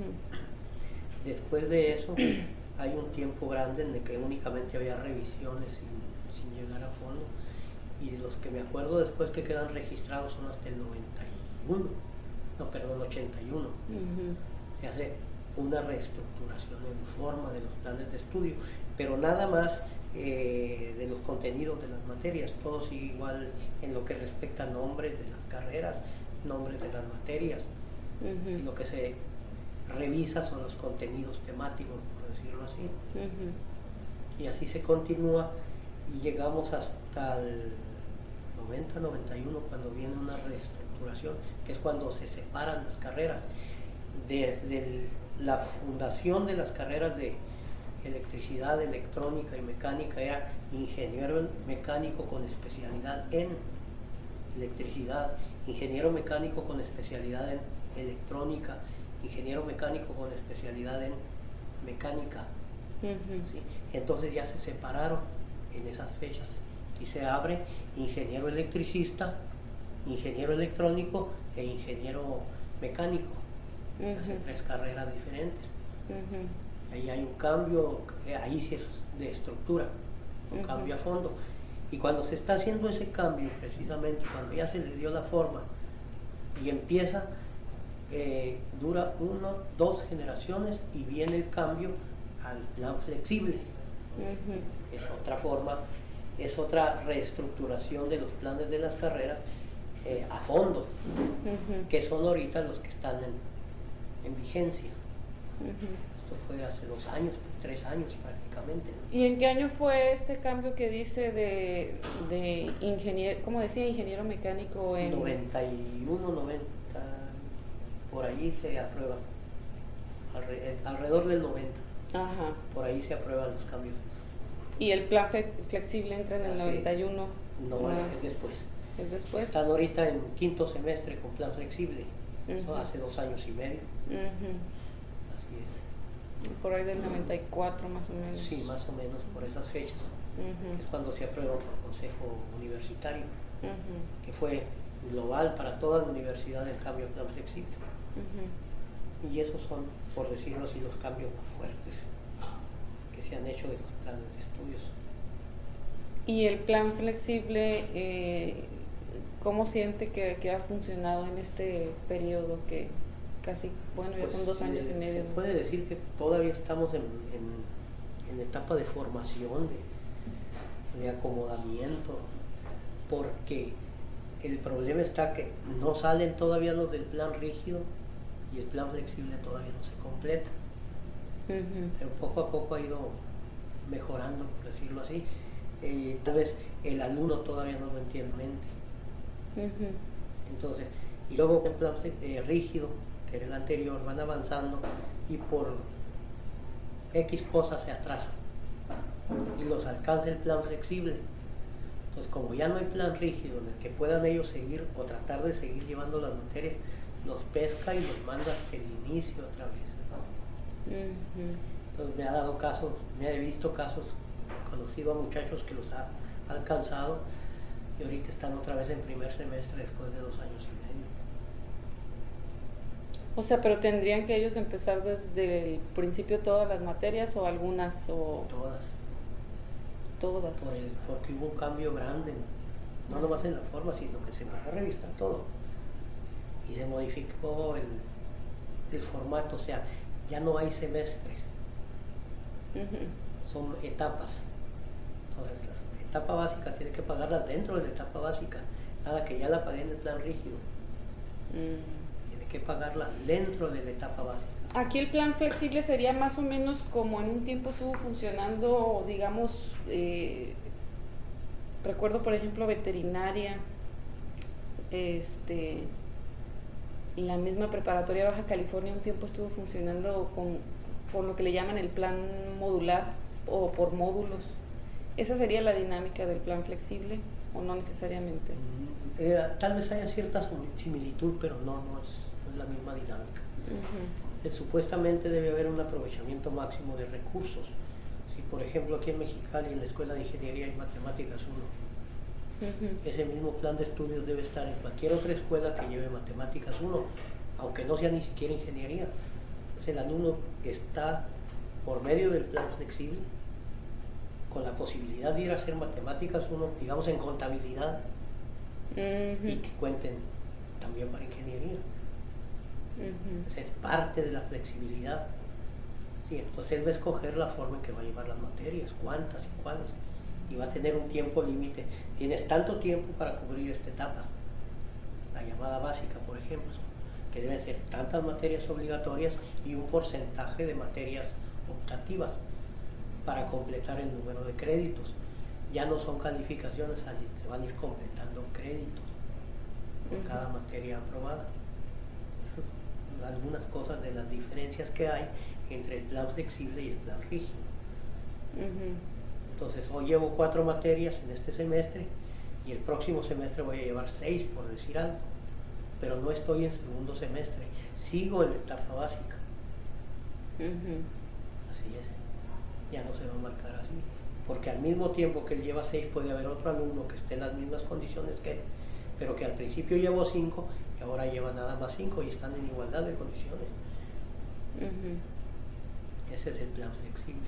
Uh-huh. Después de eso hay un tiempo grande en el que únicamente había revisiones sin, sin llegar a fondo, y los que me acuerdo después que quedan registrados son hasta el noventa y uno, no, perdón, ochenta y uno. Uh-huh. Se hace una reestructuración en forma de los planes de estudio, pero nada más eh, de los contenidos de las materias, todo sigue igual en lo que respecta a nombres de las carreras, nombres de las materias. Uh-huh. Y lo que se revisa son los contenidos temáticos, por decirlo así. Uh-huh. Y así se continúa y llegamos hasta el noventa, noventa y uno, cuando viene una reestructuración, que es cuando se separan las carreras. Desde el, la fundación de las carreras de electricidad, electrónica y mecánica era ingeniero mecánico con especialidad en electricidad, ingeniero mecánico con especialidad en electrónica, ingeniero mecánico con especialidad en mecánica. Uh-huh. ¿Sí? Entonces ya se separaron en esas fechas y se abre ingeniero electricista, ingeniero electrónico e ingeniero mecánico. Uh-huh. Se hacen tres carreras diferentes. Uh-huh. Ahí hay un cambio, ahí sí es de estructura, un uh-huh. cambio a fondo. Y cuando se está haciendo ese cambio, precisamente cuando ya se le dio la forma y empieza, eh, dura una, dos generaciones y viene el cambio al plan flexible. Uh-huh. Es otra forma es otra reestructuración de los planes de las carreras eh, a fondo, uh-huh. que son ahorita los que están en, en vigencia. Uh-huh. Esto fue hace dos años, tres años prácticamente, ¿no? ¿Y en qué año fue este cambio que dice de, de ingeniero, como decía, ingeniero mecánico? En noventa y uno, noventa, por ahí se aprueba, alrededor del noventa. Ajá. Por ahí se aprueban los cambios esos. ¿Y el plan flexible entra en el Así, noventa y uno? No, ah. es después. ¿Es después? Están ahorita en quinto semestre con plan flexible. Uh-huh. Eso hace dos años y medio. Uh-huh. Así es. Por ahí del noventa y cuatro más o menos. Sí, más o menos por esas fechas. Uh-huh. Es cuando se aprueba por Consejo Universitario, uh-huh. que fue global para toda la universidad el cambio de plan flexible. Uh-huh. Y esos son, por decirlo así, los cambios más fuertes que se han hecho de los planes de estudios. ¿Y el plan flexible, eh, cómo siente que, que ha funcionado en este periodo que casi, bueno, ya pues, son dos años eh, y medio? Se puede decir que todavía estamos en, en, en etapa de formación, de, de acomodamiento, porque el problema está que no salen todavía los del plan rígido y el plan flexible todavía no se completa. Uh-huh. Pero poco a poco ha ido mejorando, por decirlo así. Eh, tal vez el alumno todavía no lo entiende. Uh-huh. Entonces, y luego el plan eh, rígido, que era el anterior, van avanzando y por X cosas se atrasan y los alcanza el plan flexible. Entonces, como ya no hay plan rígido en el que puedan ellos seguir o tratar de seguir llevando las materias, los pesca y los manda hasta el inicio otra vez. Uh-huh. Entonces me ha dado casos, me he visto casos, conocido a muchachos que los ha alcanzado y ahorita están otra vez en primer semestre después de dos años y medio. O sea, pero tendrían que ellos empezar desde el principio todas las materias o algunas o todas. Todas. Por el, porque hubo un cambio grande, no uh-huh. nomás en la forma, sino que se empezó a revisar todo y se modificó el, el formato, o sea, ya no hay semestres, uh-huh. son etapas. Entonces, la etapa básica tiene que pagarla dentro de la etapa básica, nada que ya la pagué en el plan rígido. Uh-huh. Tiene que pagarla dentro de la etapa básica. Aquí el plan flexible sería más o menos como en un tiempo estuvo funcionando, digamos, eh, recuerdo por ejemplo veterinaria, este... la misma preparatoria de Baja California un tiempo estuvo funcionando con, con lo que le llaman el plan modular o por módulos. ¿Esa sería la dinámica del plan flexible o no necesariamente? Eh, tal vez haya cierta similitud, pero no, no, es, no es la misma dinámica. Uh-huh. eh, supuestamente debe haber un aprovechamiento máximo de recursos. Si por ejemplo aquí en Mexicali en la Escuela de Ingeniería y Matemáticas uno, Uh-huh. ese mismo plan de estudios debe estar en cualquier otra escuela que lleve matemáticas uno, aunque no sea ni siquiera ingeniería. Entonces el alumno está por medio del plan flexible con la posibilidad de ir a hacer matemáticas uno, digamos en contabilidad, uh-huh. y que cuenten también para ingeniería. Uh-huh. Entonces es parte de la flexibilidad. Sí, entonces él va a escoger la forma en que va a llevar las materias, cuántas y cuáles, y va a tener un tiempo límite. Tienes tanto tiempo para cubrir esta etapa, la llamada básica, por ejemplo, que deben ser tantas materias obligatorias y un porcentaje de materias optativas para completar el número de créditos. Ya no son calificaciones, se van a ir completando créditos por uh-huh. cada materia aprobada. Eso, algunas cosas de las diferencias que hay entre el plan flexible y el plan rígido. Uh-huh. Entonces, hoy llevo cuatro materias en este semestre y el próximo semestre voy a llevar seis, por decir algo, pero no estoy en segundo semestre, sigo en la etapa básica. Uh-huh. Así es, ya no se va a marcar así, porque al mismo tiempo que él lleva seis puede haber otro alumno que esté en las mismas condiciones que él, pero que al principio llevó cinco y ahora lleva nada más cinco y están en igualdad de condiciones. Uh-huh. Ese es el plan flexible.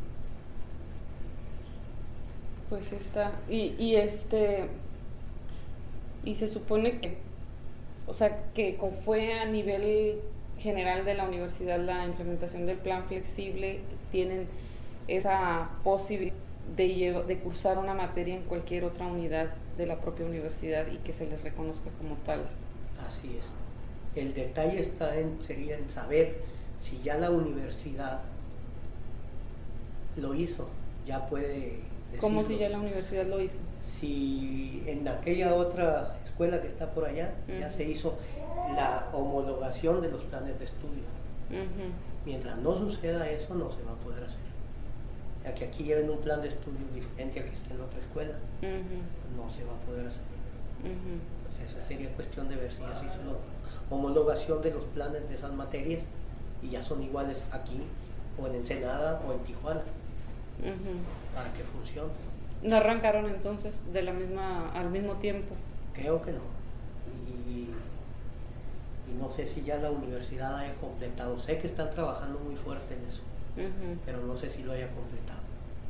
Pues está, y, y este, y se supone que, o sea, que fue a nivel general de la universidad la implementación del plan flexible, tienen esa posibilidad de, lleva, de cursar una materia en cualquier otra unidad de la propia universidad y que se les reconozca como tal. Así es. El detalle está en, sería en saber si ya la universidad lo hizo, ya puede decirlo. ¿Cómo si ya la universidad lo hizo? Si en aquella otra escuela que está por allá, uh-huh, ya se hizo la homologación de los planes de estudio. Uh-huh. Mientras no suceda eso, no se va a poder hacer. Ya que aquí lleven un plan de estudio diferente al que esté en otra escuela, uh-huh, no se va a poder hacer. Uh-huh. Pues esa sería cuestión de ver si ya se hizo la homologación de los planes de esas materias y ya son iguales aquí, o en Ensenada, o en Tijuana, uh-huh, para que funcione. ¿No arrancaron entonces de la misma al mismo tiempo? Creo que no. Y, y no sé si ya la universidad haya completado. Sé que están trabajando muy fuerte en eso, uh-huh, pero no sé si lo haya completado.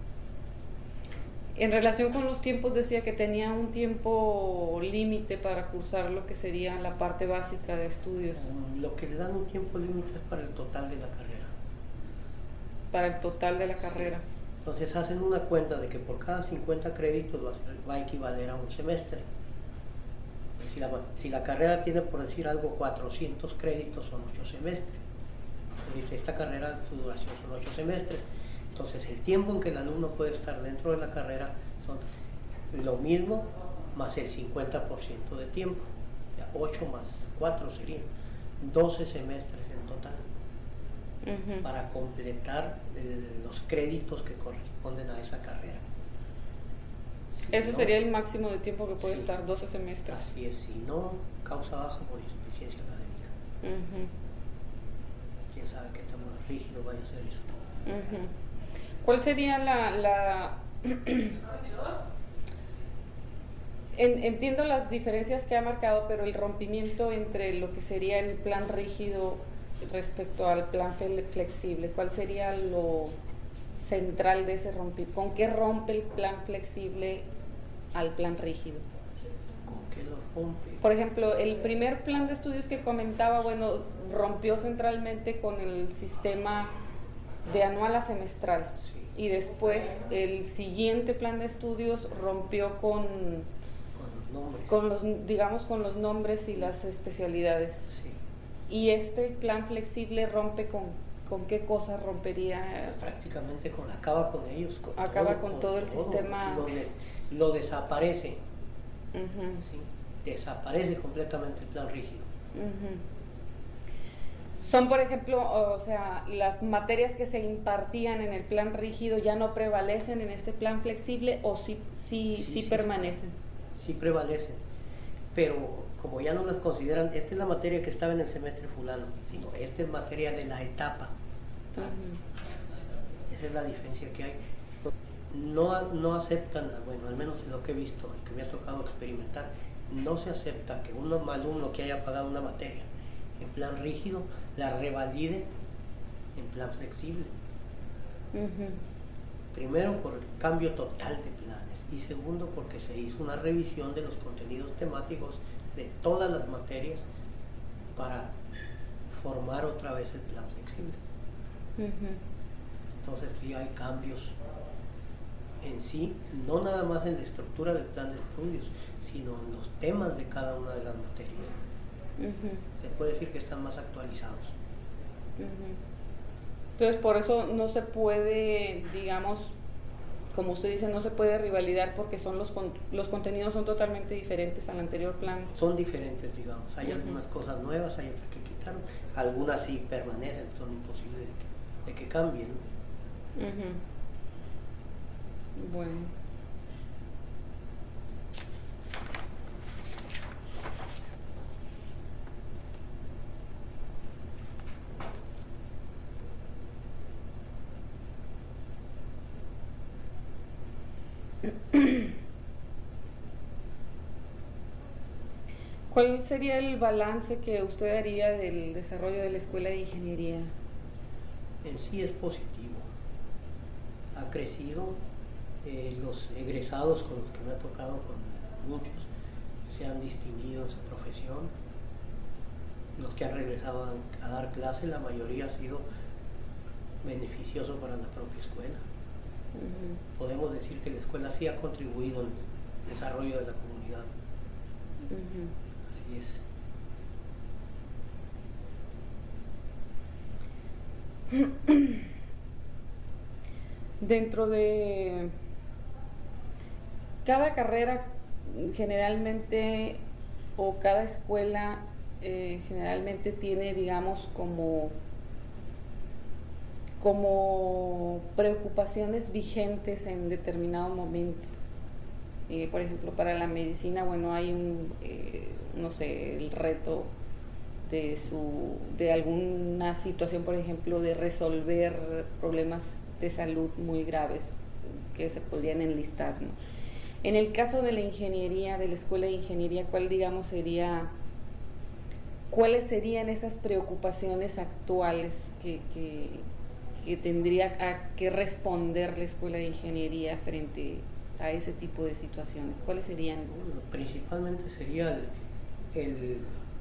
En relación con los tiempos, decía que tenía un tiempo límite para cursar lo que sería la parte básica de estudios. Um, lo que le dan un tiempo límite es para el total de la carrera. Para el total de la Sí. carrera. Entonces hacen una cuenta de que por cada cincuenta créditos va a, ser, va a equivaler a un semestre. Si la, si la carrera tiene, por decir algo, cuatrocientos créditos, son ocho semestres. Entonces, esta carrera, su duración son ocho semestres. Entonces el tiempo en que el alumno puede estar dentro de la carrera son lo mismo más el cincuenta por ciento de tiempo. O sea, ocho más cuatro serían doce semestres en total, uh-huh, para completar el, los créditos que corresponden a esa carrera. Si Eso no, sería el máximo de tiempo que puede sí, estar, doce semestres. Así es, si no, causa baja por insuficiencia académica. Uh-huh. Quién sabe qué tan rígido vaya a ser eso. Uh-huh. ¿Cuál sería la... la... en, entiendo las diferencias que ha marcado, pero el rompimiento entre lo que sería el plan rígido respecto al plan flexible, ¿cuál sería lo central de ese rompimiento? ¿Con qué rompe el plan flexible al plan rígido? ¿Con qué lo rompe? Por ejemplo, el primer plan de estudios que comentaba, bueno, rompió centralmente con el sistema de anual a semestral, sí, y después el siguiente plan de estudios rompió con, con los nombres, con los, digamos, con los nombres y las especialidades. Sí. Y este plan flexible rompe con, ¿con qué cosa rompería? Prácticamente con, acaba con ellos. Con acaba todo, con, con todo el todo, sistema. Lo, des, lo desaparece. Uh-huh. ¿Sí? Desaparece completamente el plan rígido. Uh-huh. Son, por ejemplo, o sea, las materias que se impartían en el plan rígido ya no prevalecen en este plan flexible, o sí, sí, sí, sí, sí permanecen. Sí prevalecen, pero como ya no las consideran, esta es la materia que estaba en el semestre fulano, sino esta es materia de la etapa. Uh-huh. Esa es la diferencia que hay. No, no aceptan, bueno, al menos en lo que he visto, que me ha tocado experimentar, no se acepta que un alumno que haya pagado una materia en plan rígido la revalide en plan flexible. Uh-huh. Primero por el cambio total de planes y segundo porque se hizo una revisión de los contenidos temáticos de todas las materias para formar otra vez el plan flexible. Uh-huh. Entonces sí hay cambios en sí, no nada más en la estructura del plan de estudios, sino en los temas de cada una de las materias. Uh-huh. Se puede decir que están más actualizados. Uh-huh. Entonces por eso no se puede, digamos, como usted dice, no se puede rivalidar porque son los, con, los contenidos son totalmente diferentes al anterior plan. Son diferentes, digamos, hay uh-huh. algunas cosas nuevas, hay otras que quitaron, algunas sí permanecen, son imposibles de que, de que cambien. Uh-huh. Bueno. ¿Cuál sería el balance que usted haría del desarrollo de la Escuela de Ingeniería? En sí es positivo. Ha crecido, eh, los egresados con los que me ha tocado, con muchos, se han distinguido en su profesión. Los que han regresado a, a dar clase, la mayoría ha sido beneficioso para la propia escuela. Uh-huh. Podemos decir que la escuela sí ha contribuido en el desarrollo de la comunidad. Uh-huh. Así es. Dentro de cada carrera, generalmente, o cada escuela, eh, generalmente tiene, digamos, como, como preocupaciones vigentes en determinado momento. Eh, por ejemplo, para la medicina, bueno, hay un, eh, no sé, el reto de su de alguna situación, por ejemplo, de resolver problemas de salud muy graves que se podrían enlistar, ¿no? En el caso de la ingeniería, de la escuela de ingeniería, ¿cuál, digamos, sería, cuáles serían esas preocupaciones actuales que, que, que tendría a que responder la escuela de ingeniería frente a ese tipo de situaciones? ¿Cuáles serían? Bueno, principalmente sería el, el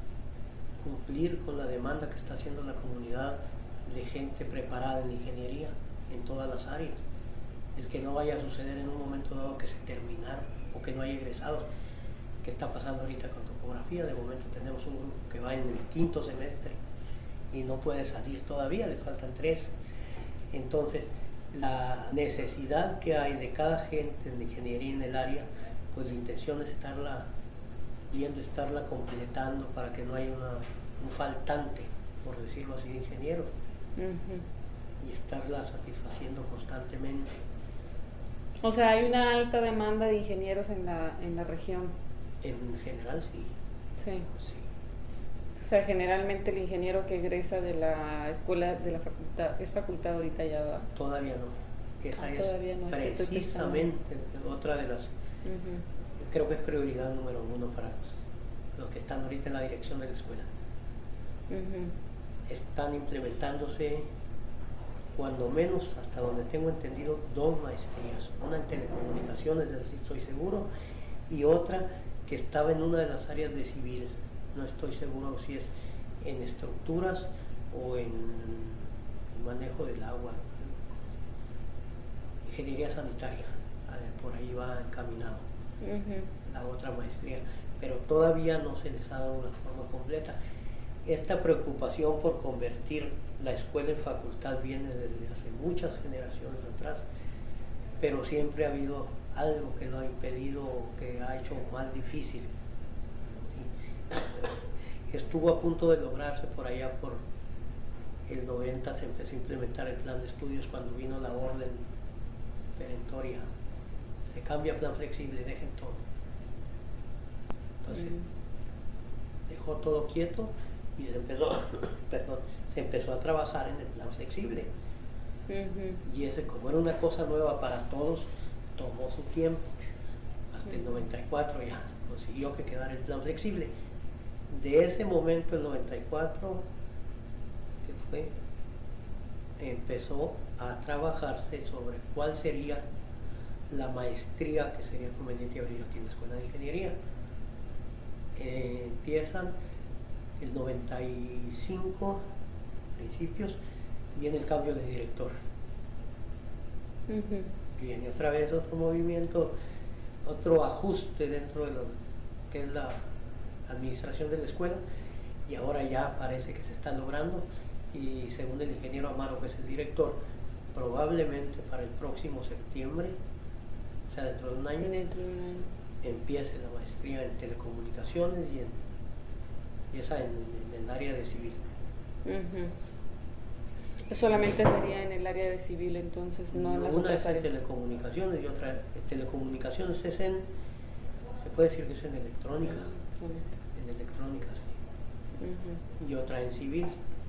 cumplir con la demanda que está haciendo la comunidad de gente preparada en ingeniería en todas las áreas. El que no vaya a suceder en un momento dado que se terminara o que no haya egresados. ¿Qué está pasando ahorita con topografía? De momento tenemos un grupo que va en el quinto semestre y no puede salir todavía, le faltan tres. Entonces, la necesidad que hay de cada gente de ingeniería en el área, pues la intención es estarla viendo, estarla completando para que no haya una, un faltante, por decirlo así, de ingenieros. Uh-huh. Y estarla satisfaciendo constantemente. O sea, hay una alta demanda de ingenieros en la, en la región. En general, sí. Sí. Sí. O sea, generalmente el ingeniero que egresa de la escuela, de la facultad, ¿es facultad ahorita ya? Todavía no. Esa ah, es todavía no, precisamente otra de las, uh-huh. creo que es prioridad número uno para los, los que están ahorita en la dirección de la escuela. Uh-huh. Están implementándose, cuando menos, hasta donde tengo entendido, dos maestrías. Una en telecomunicaciones, de así estoy seguro, y otra que estaba en una de las áreas de civil. No estoy seguro si es en estructuras o en manejo del agua, ingeniería sanitaria, por ahí va encaminado. Uh-huh. La otra maestría, pero todavía no se les ha dado una forma completa. Esta preocupación por convertir la escuela en facultad viene desde hace muchas generaciones atrás, pero siempre ha habido algo que lo ha impedido o que ha hecho más difícil. ¿Sí? Estuvo a punto de lograrse por allá por el noventa, se empezó a implementar el plan de estudios cuando vino la orden perentoria. Se cambia plan flexible, dejen todo. Entonces, mm. dejó todo quieto y se empezó, perdón, se empezó a trabajar en el plan flexible. Uh-huh. Y ese, como era una cosa nueva para todos, tomó su tiempo. Hasta uh-huh. el noventa y cuatro ya consiguió que quedara el plan flexible. De ese momento, el noventa y cuatro, que fue, empezó a trabajarse sobre cuál sería la maestría que sería conveniente abrir aquí en la Escuela de Ingeniería. Eh, empiezan el noventa y cinco, principios, viene el cambio de director. Uh-huh. Viene otra vez otro movimiento, otro ajuste dentro de lo que es la administración de la escuela, y ahora ya parece que se está logrando, y según el ingeniero Amaro, que es el director, probablemente para el próximo septiembre, o sea, dentro de un año, dentro de un año. empiece la maestría en telecomunicaciones y, en, y esa en, en el área de civil. Uh-huh. Solamente sería en el área de civil, entonces, no en las Una otras es áreas. en telecomunicaciones y otra en telecomunicaciones es en, se puede decir que es en electrónica, electrónica. en electrónica, sí. Uh-huh. Y otra en civil.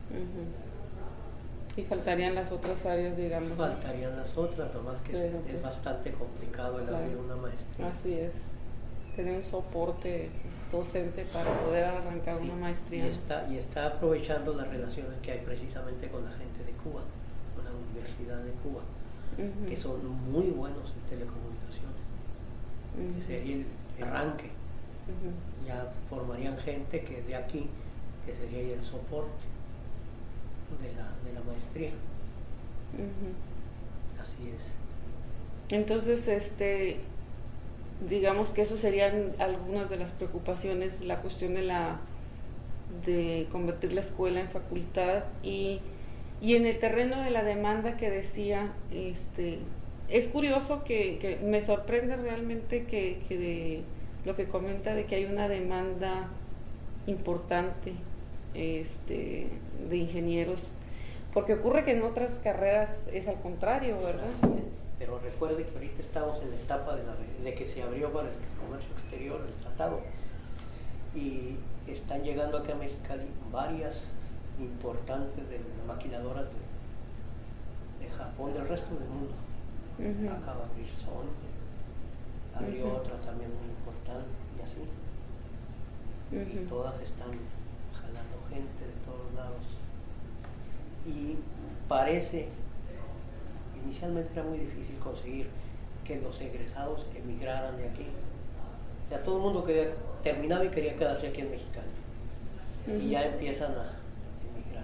Uh-huh. Y faltarían las otras áreas, digamos. Faltarían las otras, nomás que es, pues, es bastante complicado el claro. abrir una maestría. Así es, tener un soporte docente para poder arrancar sí, una maestría. Y está, y está aprovechando las relaciones que hay precisamente con la gente de Cuba, con la Universidad de Cuba, uh-huh. que son muy buenos en telecomunicaciones. Uh-huh. Que sería el arranque. Uh-huh. Ya formarían gente que de aquí, que sería el soporte de la, de la maestría. Uh-huh. Así es. Entonces, este, digamos que eso serían algunas de las preocupaciones, la cuestión de la de convertir la escuela en facultad y, y en el terreno de la demanda que decía, este, es curioso que, que me sorprende realmente que, que de lo que comenta de que hay una demanda importante este, de ingenieros, porque ocurre que en otras carreras es al contrario, ¿verdad? Así es, pero recuerde que ahorita estamos en la etapa de, la, de que se abrió para el comercio exterior el tratado y están llegando acá a Mexicali varias importantes de maquiladoras de, de Japón, del resto del mundo. Uh-huh. Acaba de abrir Sony, abrió uh-huh. otra también muy importante y así. Uh-huh. Y todas están jalando gente de todos lados. Y parece, inicialmente era muy difícil conseguir que los egresados emigraran de aquí. O sea, todo el mundo quería, terminaba y quería quedarse aquí en Mexicali. Uh-huh. Y ya empiezan a emigrar,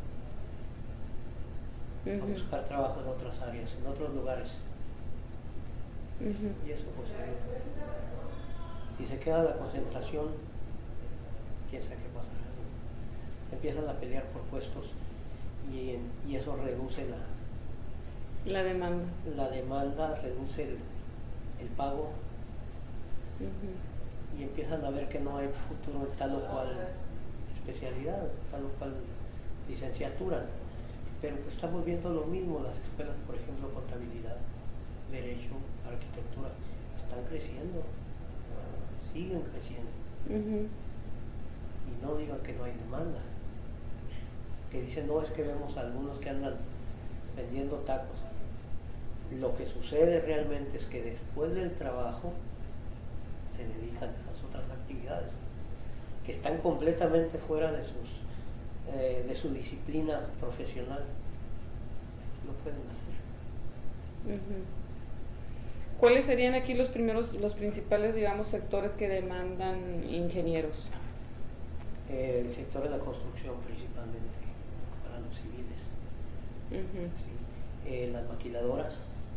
uh-huh. a buscar trabajo en otras áreas, en otros lugares. Uh-huh. Y eso pues si se queda la concentración, quién sabe qué pasará. Empiezan a pelear por puestos y, y eso reduce la, la demanda. La demanda reduce el, el pago. Uh-huh. Y empiezan a ver que no hay futuro en tal o cual especialidad, tal o cual licenciatura. Pero pues estamos viendo lo mismo, las escuelas, por ejemplo, contabilidad, derecho, arquitectura, están creciendo, siguen creciendo. Uh-huh. Y no digan que no hay demanda. Que dicen, no, es que vemos a algunos que andan vendiendo tacos. Lo que sucede realmente es que después del trabajo se dedican a esas otras actividades que están completamente fuera de sus eh, de su disciplina profesional. Lo pueden hacer. Uh-huh. ¿Cuáles serían aquí los primeros, los principales, digamos, sectores que demandan ingenieros? Eh, el sector de la construcción principalmente, para los civiles. Uh-huh. Sí. Eh, las maquiladoras.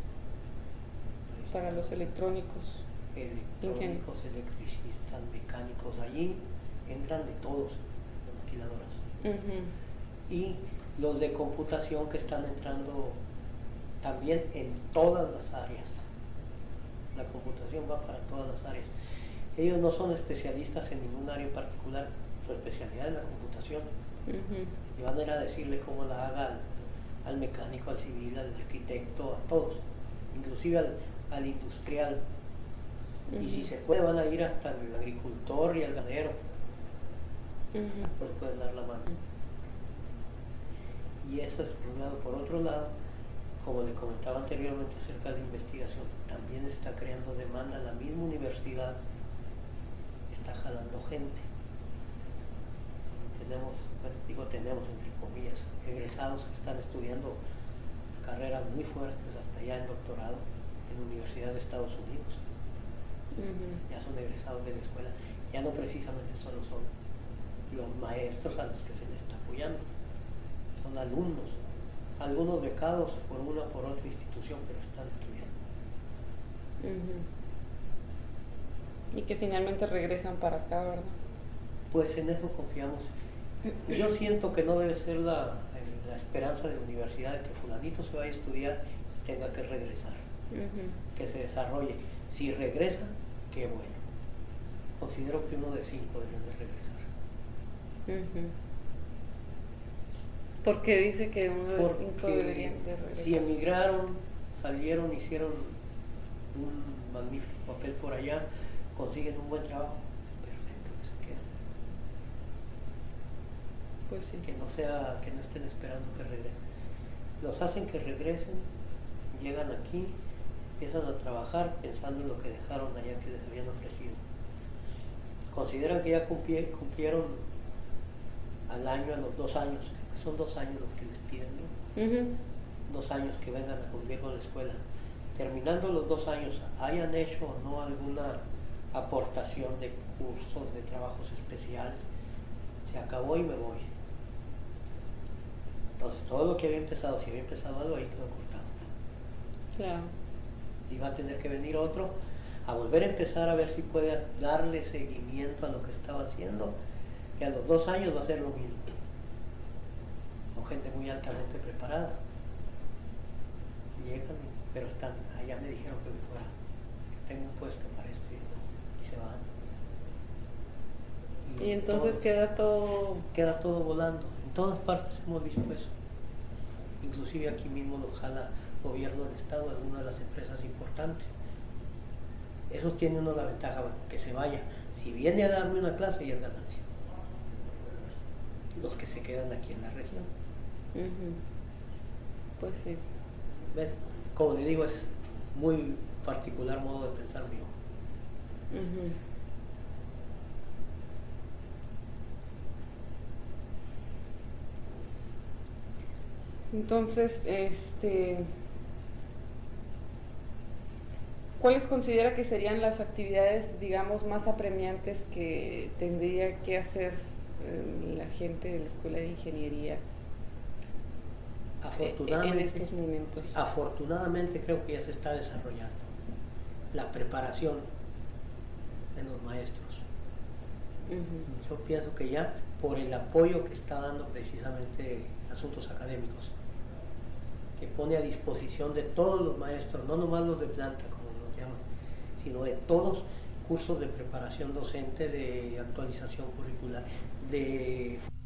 Para los electrónicos. Electrónicos, electricistas, mecánicos, allí entran de todos, las maquiladoras. Uh-huh. Y los de computación que están entrando también en todas las áreas. La computación va para todas las áreas. Ellos no son especialistas en ningún área en particular, su especialidad es la computación. Uh-huh. Y van a ir a decirle cómo la haga al, al mecánico, al civil, al arquitecto, a todos, inclusive al, al industrial. Uh-huh. Y si se puede van a ir hasta el agricultor y al ganadero. Uh-huh. Pues pueden dar la mano. Y eso es por un lado. Por otro lado, como le comentaba anteriormente acerca de la investigación, también está creando demanda. La misma universidad está jalando gente. Tenemos, bueno, digo tenemos entre comillas, egresados que están estudiando carreras muy fuertes, hasta ya en doctorado, en la Universidad de Estados Unidos. Uh-huh. Ya son egresados de la escuela, ya no precisamente solo son los maestros a los que se les está apoyando, son alumnos, algunos becados por una o por otra institución, pero están estudiando. Uh-huh. Y que finalmente regresan para acá, ¿verdad? Pues en eso confiamos. Yo siento que no debe ser la, la esperanza de la universidad de que fulanito se vaya a estudiar y tenga que regresar. Uh-huh. Que se desarrolle. Si regresa, qué bueno. Considero que uno de cinco debe de regresar. Uh-huh. ¿Por qué dice que uno de Porque cinco deberían de regresar? Si emigraron, salieron, hicieron un magnífico papel por allá, consiguen un buen trabajo, perfecto, que se queden. Pues sí. Que no sea, que no estén esperando que regresen. Los hacen que regresen, llegan aquí, empiezan a trabajar pensando en lo que dejaron allá que les habían ofrecido. Consideran que ya cumplie, cumplieron al año, a los dos años, creo que son dos años los que les piden, ¿no? Uh-huh. Dos años que vengan a cumplir con la escuela. Terminando los dos años, hayan hecho o no alguna aportación de cursos, de trabajos especiales, se acabó y me voy. Entonces todo lo que había empezado, si había empezado algo, ahí quedó cortado. Claro. y va a tener que venir otro a volver a empezar a ver si puede darle seguimiento a lo que estaba haciendo, que a los dos años va a ser lo mismo, con gente muy altamente preparada. Llegan, pero están, allá me dijeron que me fuera, que tengo un puesto para esto y, y se van. Y, y entonces todo, queda todo... Queda todo volando. En todas partes hemos visto eso. Inclusive aquí mismo nos jala gobierno del estado, alguna de las empresas importantes. Esos tienen uno la ventaja, bueno, que se vaya. Si viene a darme una clase ya es ganancia. Los que se quedan aquí en la región. Uh-huh. Pues sí. ¿Ves? Como le digo, es muy particular modo de pensar mío. Uh-huh. Entonces, este, ¿cuáles considera que serían las actividades, digamos, más apremiantes que tendría que hacer eh, la gente de la Escuela de Ingeniería afortunadamente, en estos momentos? Afortunadamente creo que ya se está desarrollando la preparación de los maestros. Uh-huh. Yo pienso que ya por el apoyo que está dando precisamente Asuntos Académicos, que pone a disposición de todos los maestros, no nomás los de planta como nos llaman, sino de todos cursos de preparación docente, de actualización curricular, de